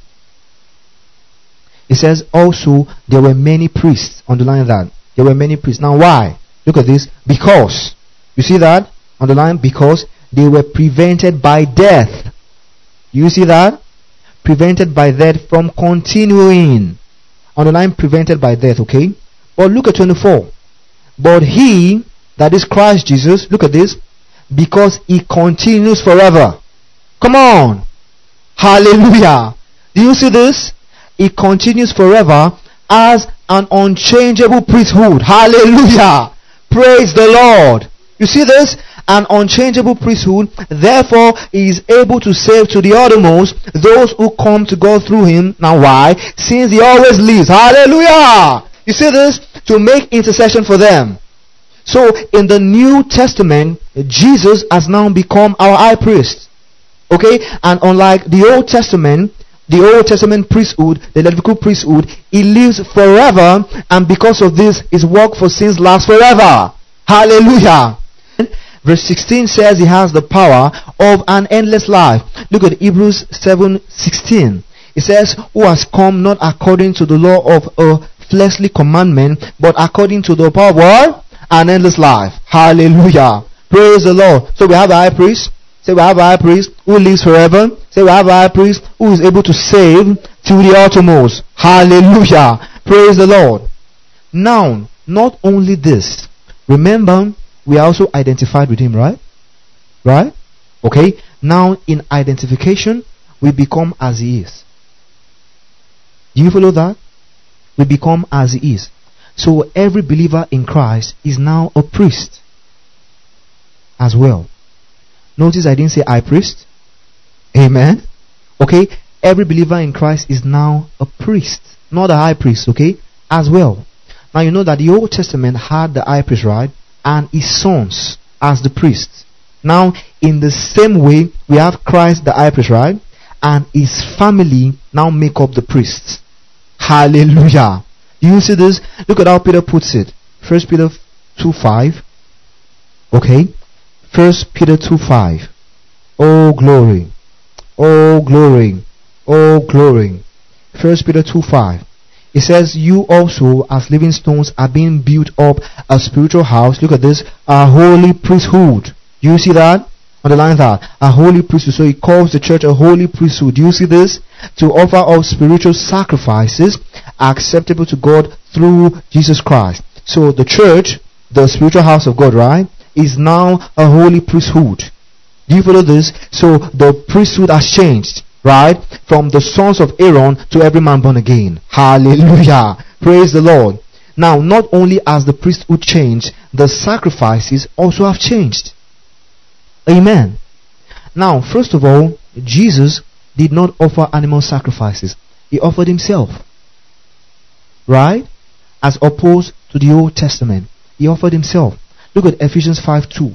It says, also, there were many priests. Underline that. There were many priests. Now, why? Look at this. Because. You see that? Underline, because they were prevented by death. You see that? Prevented by death from continuing. Underline prevented by death, okay? But look at twenty-four. But he, that is Christ Jesus, look at this, because he continues forever. Come on. Hallelujah. Do you see this? He continues forever as an unchangeable priesthood. Hallelujah. Praise the Lord. You see this? An unchangeable priesthood. Therefore, he is able to save to the uttermost those who come to God through him. Now why? Since he always lives. Hallelujah. You see this? To make intercession for them. So, in the New Testament, Jesus has now become our high priest. Okay? And unlike the Old Testament, the Old Testament priesthood, the Levitical priesthood, he lives forever, and because of this, his work for sins lasts forever. Hallelujah. Verse sixteen says he has the power of an endless life. Look at Hebrews seven sixteen. It says, who has come not according to the law of a fleshly commandment, but according to the power of what? An endless life. Hallelujah. Praise the Lord. So we have a high priest. Say we have a high priest who lives forever. Say we have a high priest who is able to save to the uttermost. Hallelujah. Praise the Lord. Now, not only this. Remember, we are also identified with him, right? Right? Okay. Now, in identification, we become as he is. Do you follow that? We become as he is. So every believer in Christ is now a priest as well. Notice I didn't say high priest. Amen. Okay. Every believer in Christ is now a priest, not a high priest. Okay, as well. Now you know that the Old Testament had the high priest, right, and his sons as the priests. Now in the same way we have Christ the high priest, right, and his family now make up the priests. Hallelujah. Do you see this? Look at how Peter puts it. First Peter two five. Okay. First Peter two five. Oh glory. Oh glory. Oh glory. First Peter two five. It says, you also as living stones are being built up a spiritual house. Look at this. A holy priesthood. Do you see that? Underline that. A holy priesthood. So he calls the church a holy priesthood. Do you see this? To offer up spiritual sacrifices acceptable to God through Jesus Christ. So the church, the spiritual house of God, right, is now a holy priesthood. Do you follow this? So the priesthood has changed, right, from the sons of Aaron to every man born again. Hallelujah. Praise the Lord. Now, not only has the priesthood changed, the sacrifices also have changed. Amen. Now, first of all, Jesus did not offer animal sacrifices. He offered himself. Right? As opposed to the Old Testament. He offered himself. Look at Ephesians five two.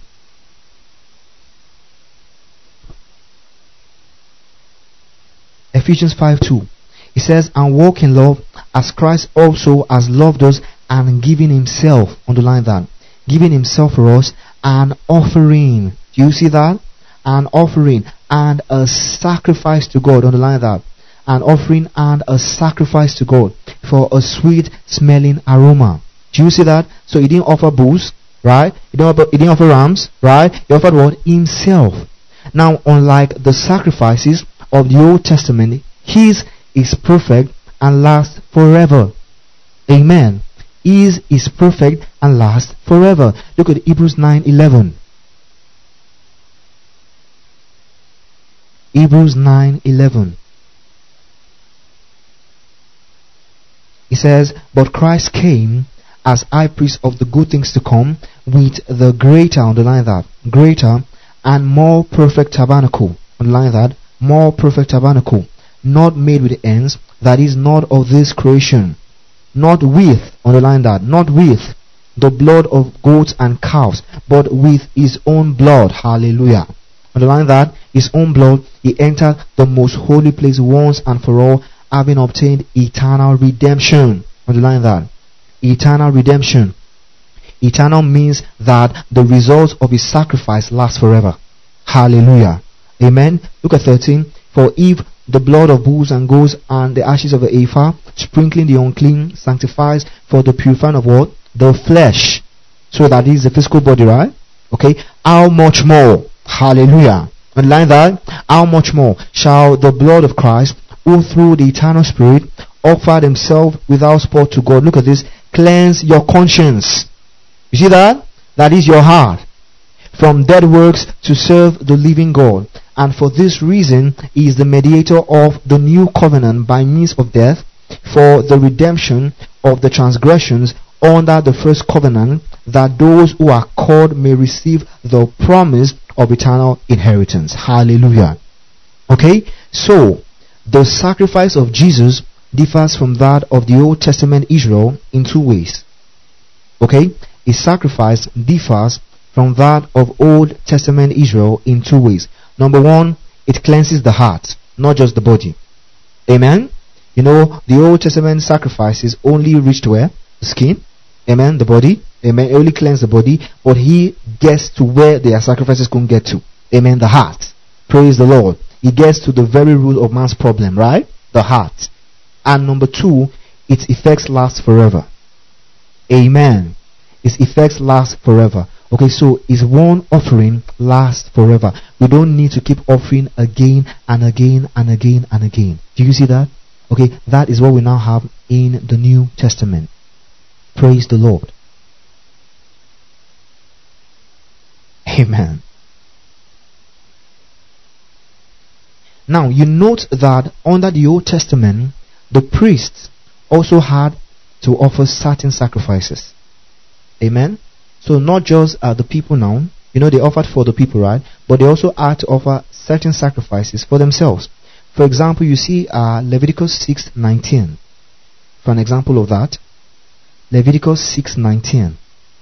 Ephesians five two. It says, and walk in love as Christ also has loved us and given himself. Underline that. Giving himself for us an offering. Do you see that? An offering and a sacrifice to God. Underline that. An offering and a sacrifice to God for a sweet smelling aroma. Do you see that? So he didn't offer bulls, right? He didn't offer, he didn't offer rams, right? He offered what? Himself. Now, unlike the sacrifices of the Old Testament, his is perfect and lasts forever. Amen. His is perfect and lasts forever. Look at Hebrews nine eleven. Hebrews nine eleven. It says, but Christ came as high priest of the good things to come with the greater, underline that, greater and more perfect tabernacle, underline that, more perfect tabernacle, not made with hands, that is not of this creation, not with, underline that, not with the blood of goats and calves, but with his own blood. Hallelujah. Underline that, his own blood, he entered the most holy place once and for all, having obtained eternal redemption. Underline that. Eternal redemption. Eternal means that the results of his sacrifice last forever. Hallelujah. Amen. Look at thirteen. For if the blood of bulls and goats and the ashes of the heifer, sprinkling the unclean, sanctifies for the purifying of what? The flesh. So that is the physical body, right? Okay. How much more? Hallelujah. Underline that. How much more shall the blood of Christ, who through the eternal Spirit offered himself without spot to God, look at this, cleanse your conscience. You see that? That is your heart. From dead works to serve the living God. And for this reason, he is the mediator of the new covenant by means of death, for the redemption of the transgressions under the first covenant, that those who are called may receive the promise of eternal inheritance. Hallelujah. Okay, so the sacrifice of Jesus differs from that of the Old Testament Israel in two ways. Okay, his sacrifice differs from that of Old Testament Israel in two ways. Number one, it cleanses the heart, not just the body. Amen. You know, the Old Testament sacrifices only reached where? The skin. Amen. The body. Amen. It only cleanse the body, but he gets to where their sacrifices couldn't get to. Amen. The heart. Praise the Lord. He gets to the very root of man's problem, right? The heart. And number two, its effects last forever. Amen. Its effects last forever. Okay, so is one offering lasts forever. We don't need to keep offering again and again and again and again. Do you see that? Okay, that is what we now have in the New Testament. Praise the Lord. Amen. Now, you note that under the Old Testament, the priests also had to offer certain sacrifices. Amen. So not just uh, the people now, you know, they offered for the people, right? But they also had to offer certain sacrifices for themselves. For example, you see uh, Leviticus six nineteen. For an example of that, Leviticus six nineteen.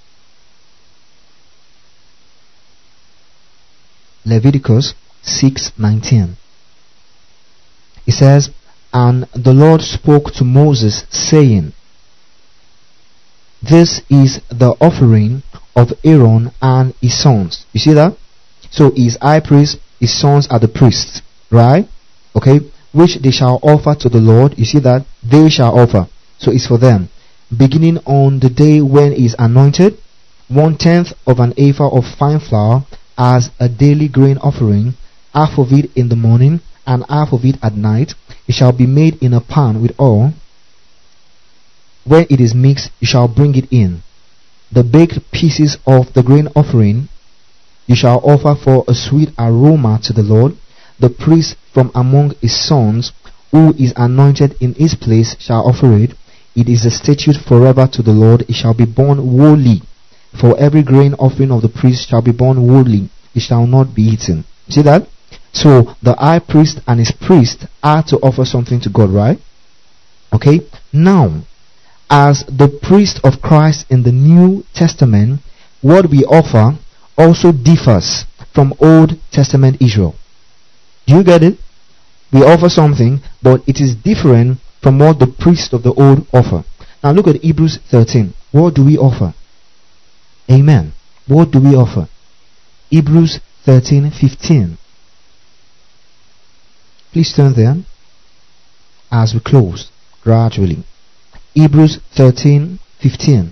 Leviticus six nineteen. It says, "And the Lord spoke to Moses, saying, This is the offering of Aaron and his sons." You see that? So his high priest, his sons are the priests, right? Okay, which they shall offer to the Lord. You see that? They shall offer. So it's for them. Beginning on the day when he is anointed, one tenth of an ephah of fine flour as a daily grain offering, half of it in the morning and half of it at night. It shall be made in a pan with oil. When it is mixed, you shall bring it in. The baked pieces of the grain offering you shall offer for a sweet aroma to the Lord. The priest from among his sons, who is anointed in his place, shall offer it. It is a statute forever to the Lord. It shall be borne wholly. For every grain offering of the priest shall be borne wholly. It shall not be eaten. See that? So the high priest and his priest are to offer something to God, right? Okay. Now, as the priest of Christ in the New Testament, what we offer also differs from Old Testament Israel. Do you get it? We offer something, but it is different from what the priests of the old offer. Now look at Hebrews thirteen. What do we offer? Amen. What do we offer? Hebrews thirteen fifteen. Please turn there as we close gradually. Hebrews thirteen fifteen.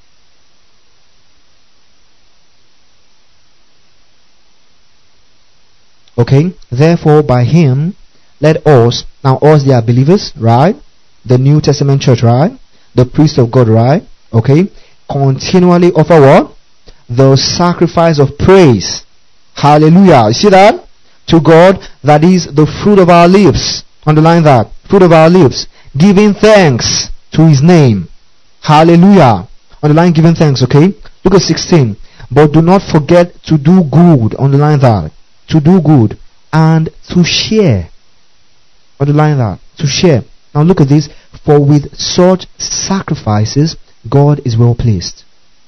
Okay, therefore by him let us, now us they are believers, right? The New Testament church, right? The priest of God, right? Okay, continually offer what? The sacrifice of praise. Hallelujah. You see that? To God, that is the fruit of our lips. Underline that. Fruit of our lips. Giving thanks to his name. Hallelujah. Underline giving thanks, okay? Look at sixteen. But do not forget to do good. Underline that. To do good. And to share. Underline that. To share. Now look at this. For with such sacrifices, God is well pleased.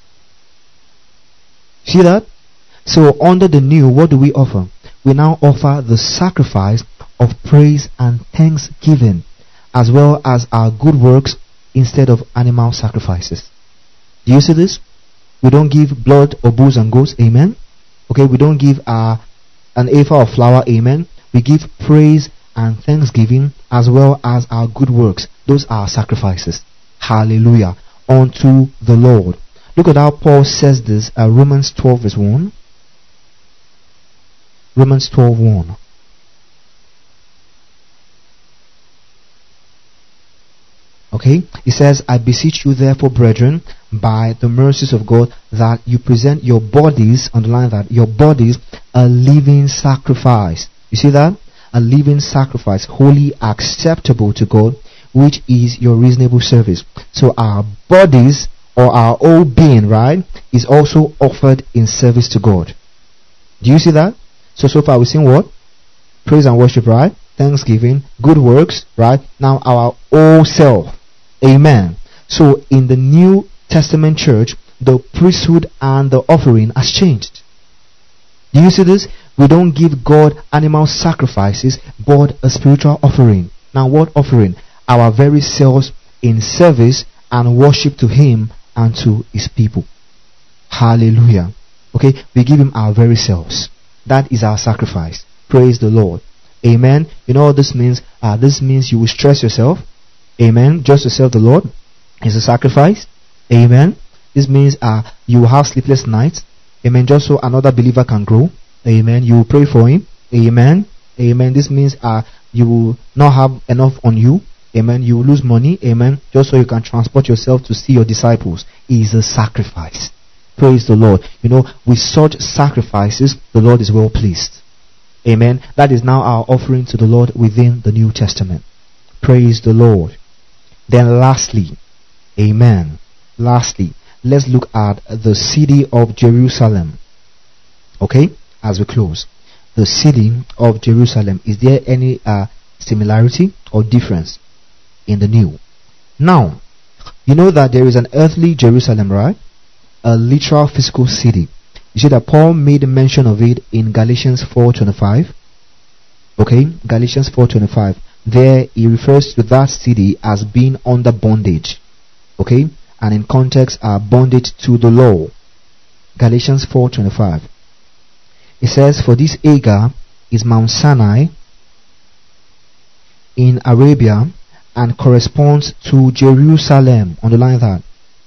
See that? So under the new, what do we offer? We now offer the sacrifice of praise and thanksgiving, as well as our good works instead of animal sacrifices. Do you see this? We don't give blood or bulls and goats, amen. Okay, we don't give uh, an ephah of flour, amen. We give praise and thanksgiving as well as our good works. Those are sacrifices. Hallelujah. Unto the Lord. Look at how Paul says this, uh, Romans twelve verse one. Romans twelve one. Okay, it says, I beseech you therefore, brethren, by the mercies of God, that you present your bodies, underline that, your bodies, a living sacrifice. You see that? A living sacrifice, wholly acceptable to God, which is your reasonable service. So our bodies, or our whole being, right, is also offered in service to God. Do you see that? So, so far we've seen what? Praise and worship, right? Thanksgiving, good works, right? Now our whole self. Amen. So in the New Testament church, the priesthood and the offering has changed. Do you see this? We don't give God animal sacrifices, but a spiritual offering. Now what offering? Our very selves in service and worship to Him and to His people. Hallelujah. Okay, we give Him our very selves. That is our sacrifice. Praise the Lord. Amen. You know what this means? Uh, this means you will stress yourself. Amen. Just to serve the Lord is a sacrifice. Amen. This means uh, you will have sleepless nights. Amen. Just so another believer can grow. Amen. You will pray for him. Amen. Amen. This means uh, you will not have enough on you. Amen. You will lose money. Amen. Just so you can transport yourself to see your disciples. It is a sacrifice. Praise the Lord. You know, with such sacrifices, the Lord is well pleased. Amen. That is now our offering to the Lord within the New Testament. Praise the Lord. Then lastly, amen. Lastly, let's look at the city of Jerusalem. Okay, as we close. The city of Jerusalem. Is there any uh, similarity or difference in the new? Now, you know that there is an earthly Jerusalem, right? A literal physical city. You see that Paul made mention of it in Galatians four twenty-five. Okay, Galatians four twenty-five. There he refers to that city as being under bondage. Okay, and in context are bondage to the law. Galatians four twenty-five. It says, for this Agar is Mount Sinai in Arabia and corresponds to Jerusalem. Underline that.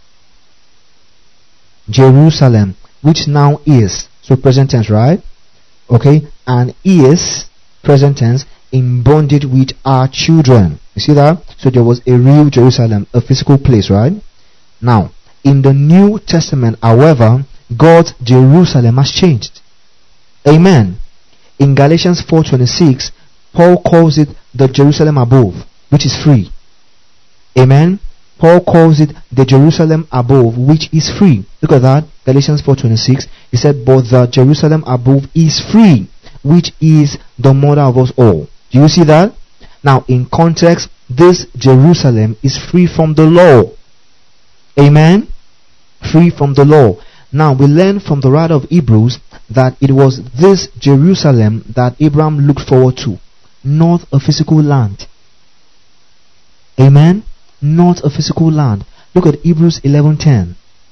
Jerusalem, which now is, so present tense, right? Okay, and is, present tense, in bondage with our children. You see that? So there was a real Jerusalem, a physical place, right? Now, in the New Testament, however, God's Jerusalem has changed. Amen. In Galatians four twenty-six, Paul calls it the Jerusalem above, which is free. Amen. Paul calls it the Jerusalem above, which is free. Look at that. Galatians four twenty-six. He said, but the Jerusalem above is free, which is the mother of us all. Do you see that? Now, in context, this Jerusalem is free from the law. Amen? Free from the law. Now, we learn from the writer of Hebrews that it was this Jerusalem that Abraham looked forward to, not a physical land. Amen? Not a physical land. Look at Hebrews eleven ten.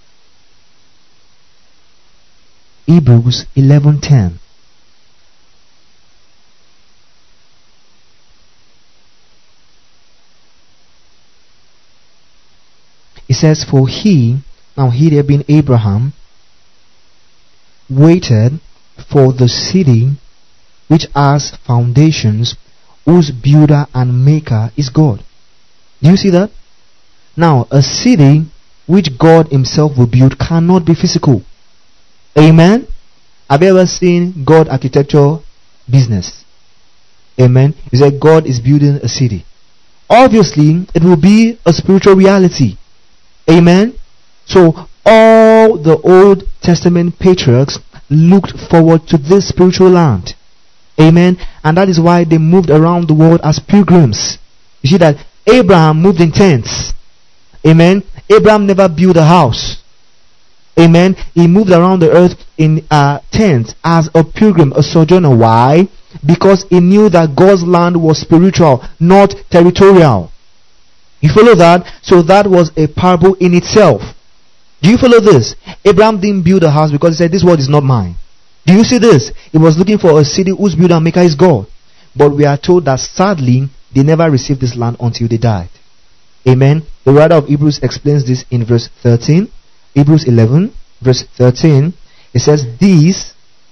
Hebrews eleven ten. It says, for he, now he there being Abraham, waited for the city which has foundations, whose builder and maker is God. Do you see that? Now, a city which God himself will build cannot be physical. Amen? Have you ever seen God architecture business? Amen? You say God is building a city. Obviously, it will be a spiritual reality. Amen? So, all the Old Testament patriarchs looked forward to this spiritual land. Amen? And that is why they moved around the world as pilgrims. You see that Abraham moved in tents. Amen? Abraham never built a house. Amen? He moved around the earth in uh, tents as a pilgrim, a sojourner. Why? Because he knew that God's land was spiritual, not territorial. You follow that? So that was a parable in itself. Do you follow this? Abraham didn't build a house because he said, this world is not mine. Do you see this? He was looking for a city whose builder and maker is God. But we are told that sadly, they never received this land until they died. Amen. The writer of Hebrews explains this in verse thirteen. Hebrews eleven, verse thirteen. It says, these,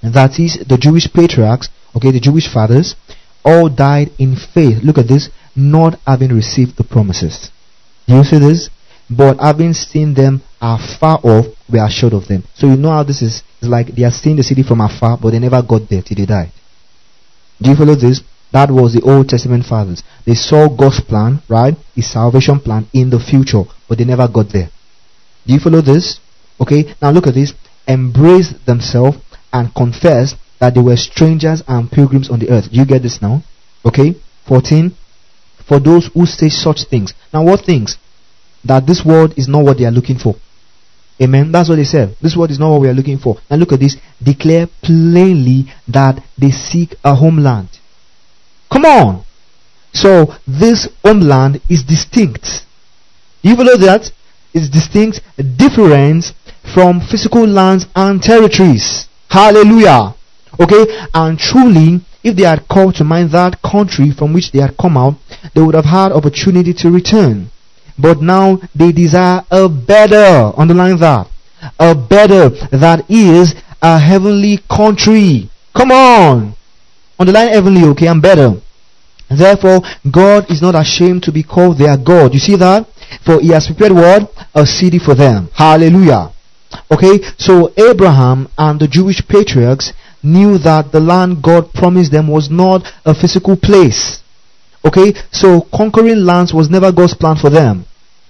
that is, the Jewish patriarchs, okay, the Jewish fathers, all died in faith. Look at this, not having received the promises. Do you see this? But having seen them afar off, we are assured of them. So you know how this is. It's like they are seeing the city from afar, but they never got there till they died. Do you follow this? That was the Old Testament fathers. They saw God's plan, right? His salvation plan in the future, but they never got there. Do you follow this? Okay, now look at this. Embrace themselves and confess that they were strangers and pilgrims on the earth. Do you get this now? Okay, fourteen. For those who say such things. Now what things? That this world is not what they are looking for. Amen. That's what they said. This world is not what we are looking for. Now look at this. Declare plainly that they seek a homeland. Come on. So this homeland is distinct. You follow that? It's distinct, different from physical lands and territories. Hallelujah. Okay. And truly, if they had called to mind that country from which they had come out, they would have had opportunity to return. But now they desire a better, underline that, a better, that is a heavenly country. Come on. Underline heavenly, okay, and better. Therefore, God is not ashamed to be called their God. You see that? For he has prepared what? A city for them. Hallelujah. Okay, so Abraham and the Jewish patriarchs knew that the land God promised them was not a physical place. Okay, so conquering lands was never God's plan for them.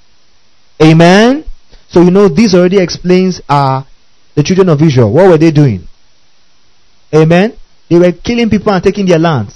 Amen. So you know this already explains uh, the children of Israel. What were they doing? Amen. They were killing people and taking their lands.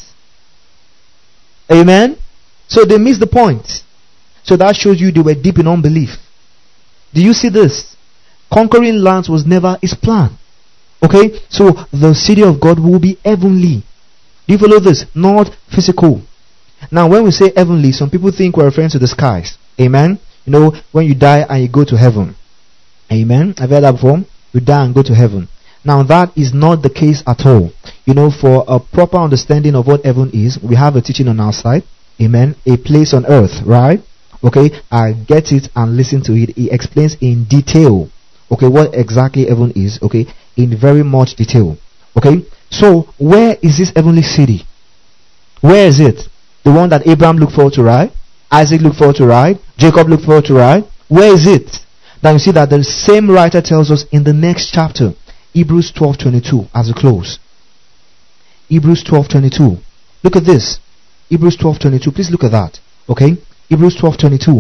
Amen. So they missed the point. So that shows you they were deep in unbelief. Do you see this? Conquering lands was never his plan. Okay, so the city of God will be heavenly. Do you follow this? Not physical. Now when we say heavenly, some people think we're referring to the skies. Amen. You know, when you die and you go to heaven. Amen. Have you heard that before? You die and go to heaven. Now that is not the case at all. You know, for a proper understanding of what heaven is, we have a teaching on our side. Amen. A place on earth, right? Okay, I get it and listen to it. It explains in detail, okay, what exactly heaven is, okay, in very much detail. Okay, so where is this heavenly city? Where is it? The one that Abraham looked forward to, right? Isaac looked forward to, right? Jacob looked forward to, right? Where is it? Now you see that the same writer tells us in the next chapter, Hebrews twelve twenty-two, as a close. Hebrews twelve twenty-two. Look at this. Hebrews twelve twenty-two. Please look at that. Okay? Hebrews twelve twenty-two.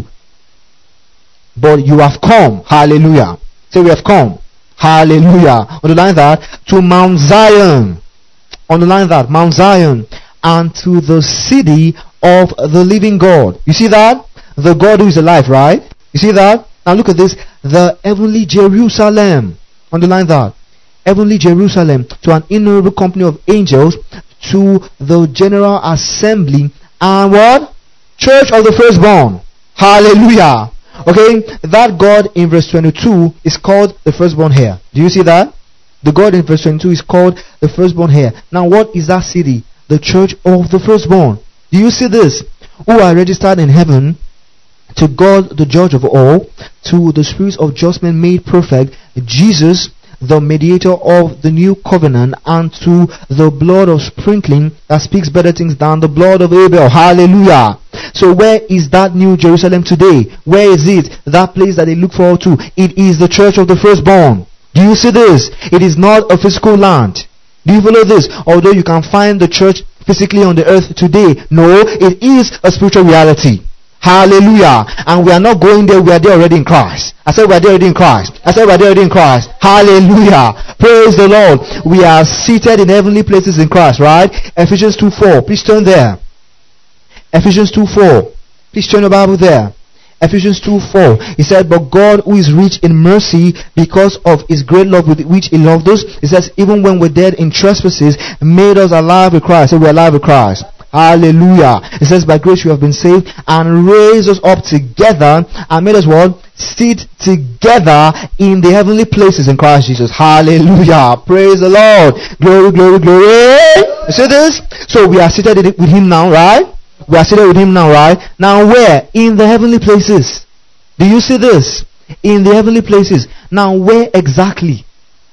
But you have come. Hallelujah. Say we have come. Hallelujah. Underline that. To Mount Zion. Underline that. Mount Zion. And to the city of the living God. You see that? The God who is alive, right? You see that? Now look at this. The heavenly Jerusalem. Underline that. Heavenly Jerusalem, to an innumerable company of angels, to the general assembly, and what? Church of the firstborn. Hallelujah. Okay, that God in verse twenty-two is called the firstborn here. Do you see that? The God in verse twenty-two is called the firstborn here. Now what is that city? The church of the firstborn. Do you see this? Who are registered in heaven, to God the judge of all, to the spirits of just men made perfect, Jesus the mediator of the new covenant, and to the blood of sprinkling that speaks better things than the blood of Abel. Hallelujah. So where is that new Jerusalem today? Where is it? That place that they look forward to. It is the church of the firstborn. Do you see this? It is not a physical land. Do you follow this? Although you can find the church physically on the earth today, no, it is a spiritual reality. Hallelujah. And we are not going there, we are there already in Christ. I said we are there already in Christ. I said we are there already in Christ. Hallelujah. Praise the Lord. We are seated in heavenly places in Christ, right? Ephesians two four. Please turn there. Ephesians two four. Please turn your Bible there. Ephesians two four. He said, but God who is rich in mercy, because of his great love with which he loved us, he says, even when we're dead in trespasses, made us alive with Christ. So we're alive with Christ. Hallelujah. It says, by grace you have been saved, and raised us up together, and made us what? Sit together in the heavenly places in Christ Jesus. Hallelujah. Praise the Lord. Glory, glory, glory. You see this? So we are seated with him now, right? We are seated with him now, right? Now where? In the heavenly places. Do you see this? In the heavenly places. Now where exactly?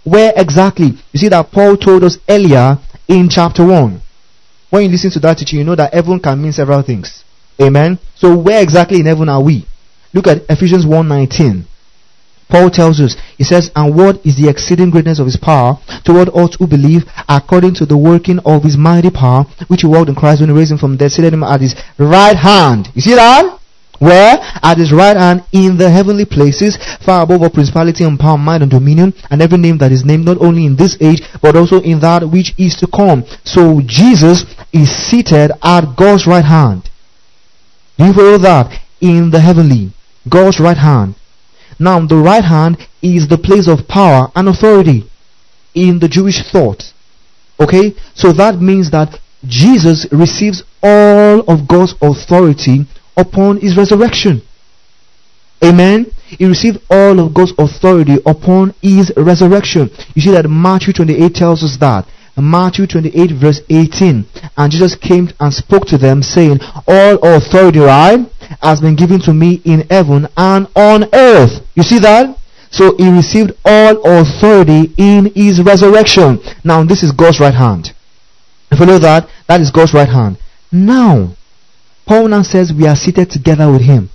Where exactly? You see that Paul told us earlier in chapter one. When you listen to that teaching, you know that heaven can mean several things. Amen. So where exactly in heaven are we? Look at Ephesians one nineteen. Paul tells us, he says, and what is the exceeding greatness of his power toward us who believe, according to the working of his mighty power, which he worked in Christ when he raised him from the dead, seated him at his right hand. You see that? Where? At his right hand in the heavenly places, far above all principality and power, might and dominion, and every name that is named, not only in this age, but also in that which is to come. So Jesus is seated at God's right hand. Do you follow that? In the heavenly, God's right hand. Now, the right hand is the place of power and authority in the Jewish thought. Okay? So that means that Jesus receives all of God's authority upon his resurrection. Amen? He received all of God's authority upon his resurrection. You see that Matthew twenty-eight tells us that. Matthew twenty-eight verse eighteen. And Jesus came and spoke to them, saying, all authority, right, has been given to me in heaven and on earth. You see that? So he received all authority in his resurrection. Now this is God's right hand. You follow that? That is God's right hand. Now, Paul now says we are seated together with him.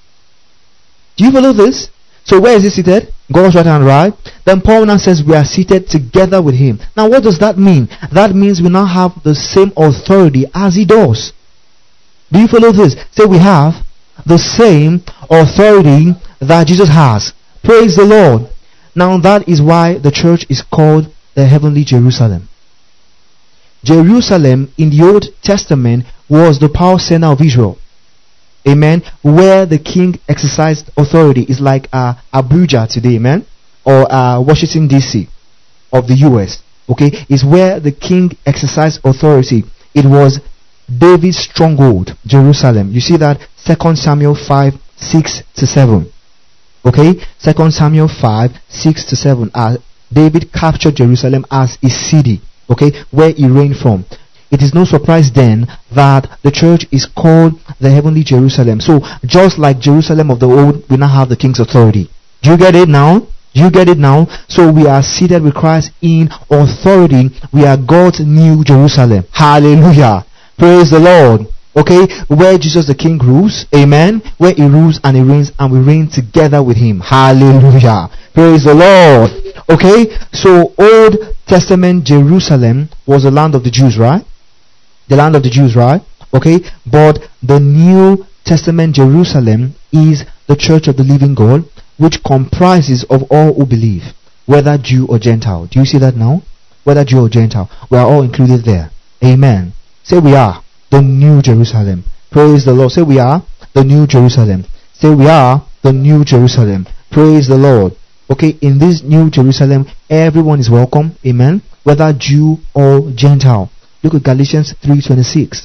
Do you follow this? So where is he seated? God's right hand, right? Then Paul now says we are seated together with him. Now what does that mean? That means we now have the same authority as he does. Do you follow this? Say we have the same authority that Jesus has. Praise the Lord. Now that is why the church is called the heavenly Jerusalem. Jerusalem in the Old Testament was the power center of Israel. Amen. Where the king exercised authority is like uh, Abuja today, amen, or uh, Washington D C of the U S. Okay, is where the king exercised authority. It was David's stronghold, Jerusalem. You see that Second Samuel five six to seven. Okay, Second Samuel five six to seven. Uh, David captured Jerusalem as his city. Okay, where he reigned from. It is no surprise then that the church is called the heavenly Jerusalem. So just like Jerusalem of the old, we now have the king's authority. Do you get it now? Do you get it now? So we are seated with Christ in authority. We are God's new Jerusalem. Hallelujah. Praise the Lord. Okay, where Jesus the King rules, amen, where he rules and he reigns, and we reign together with him. Hallelujah. Praise the Lord. Okay, so Old Testament Jerusalem was the land of the Jews, right? The land of the Jews, right? Okay, but the New Testament Jerusalem is the church of the living God, which comprises of all who believe, whether Jew or Gentile. Do you see that now? Whether Jew or Gentile, we are all included there. Amen. Say we are the New Jerusalem. Praise the Lord. Say we are the New Jerusalem. Say we are the New Jerusalem. Praise the Lord. Okay, in this New Jerusalem, everyone is welcome. Amen. Whether Jew or Gentile. Look at Galatians three twenty-six.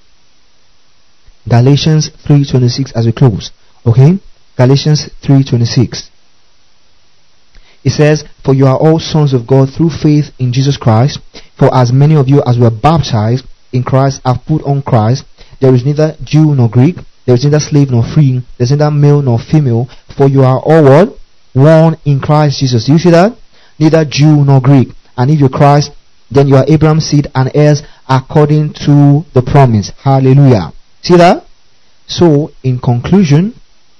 Galatians three twenty-six as we close. Okay? Galatians three twenty-six. It says, for you are all sons of God through faith in Jesus Christ. For as many of you as were baptized in Christ have put on Christ. There is neither Jew nor Greek. There is neither slave nor free. There is neither male nor female. For you are all what? One in Christ Jesus. Do you see that? Neither Jew nor Greek. And if you're Christ, then you are Abraham's seed and heirs according to the promise. Hallelujah. See that? So, in conclusion,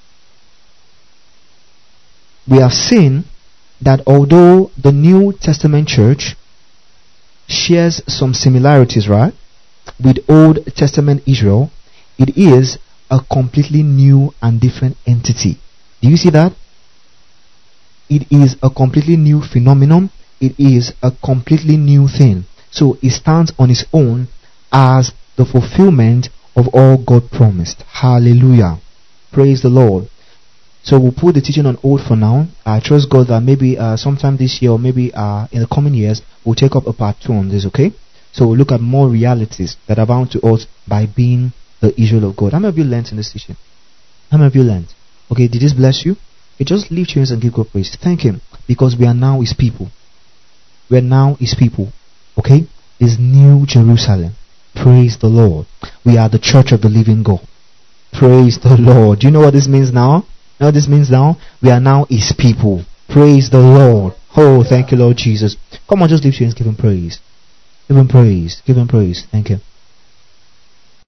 we have seen that although the New Testament church shares some similarities, right, with Old Testament Israel, it is a completely new and different entity. Do you see that? It is a completely new phenomenon. It is a completely new thing. So it stands on its own as the fulfillment of all God promised. Hallelujah. Praise the Lord. So we'll put the teaching on hold for now. I trust God that maybe uh, sometime this year or maybe uh, in the coming years we'll take up a part two on this, okay? So we'll look at more realities that are bound to us by being the Israel of God. How many of you learned in this teaching? How many of you learned? Okay, did this bless you? Okay, just lift your hands and give God praise. Thank Him, because we are now His people. We are now His people. Okay? This new Jerusalem. Praise the Lord. We are the church of the living God. Praise the Lord. Do you know what this means now? You know what this means now? We are now His people. Praise the Lord. Oh, thank you, Lord Jesus. Come on, just lift your hands, give him praise. Give him praise. Give him praise. Thank you.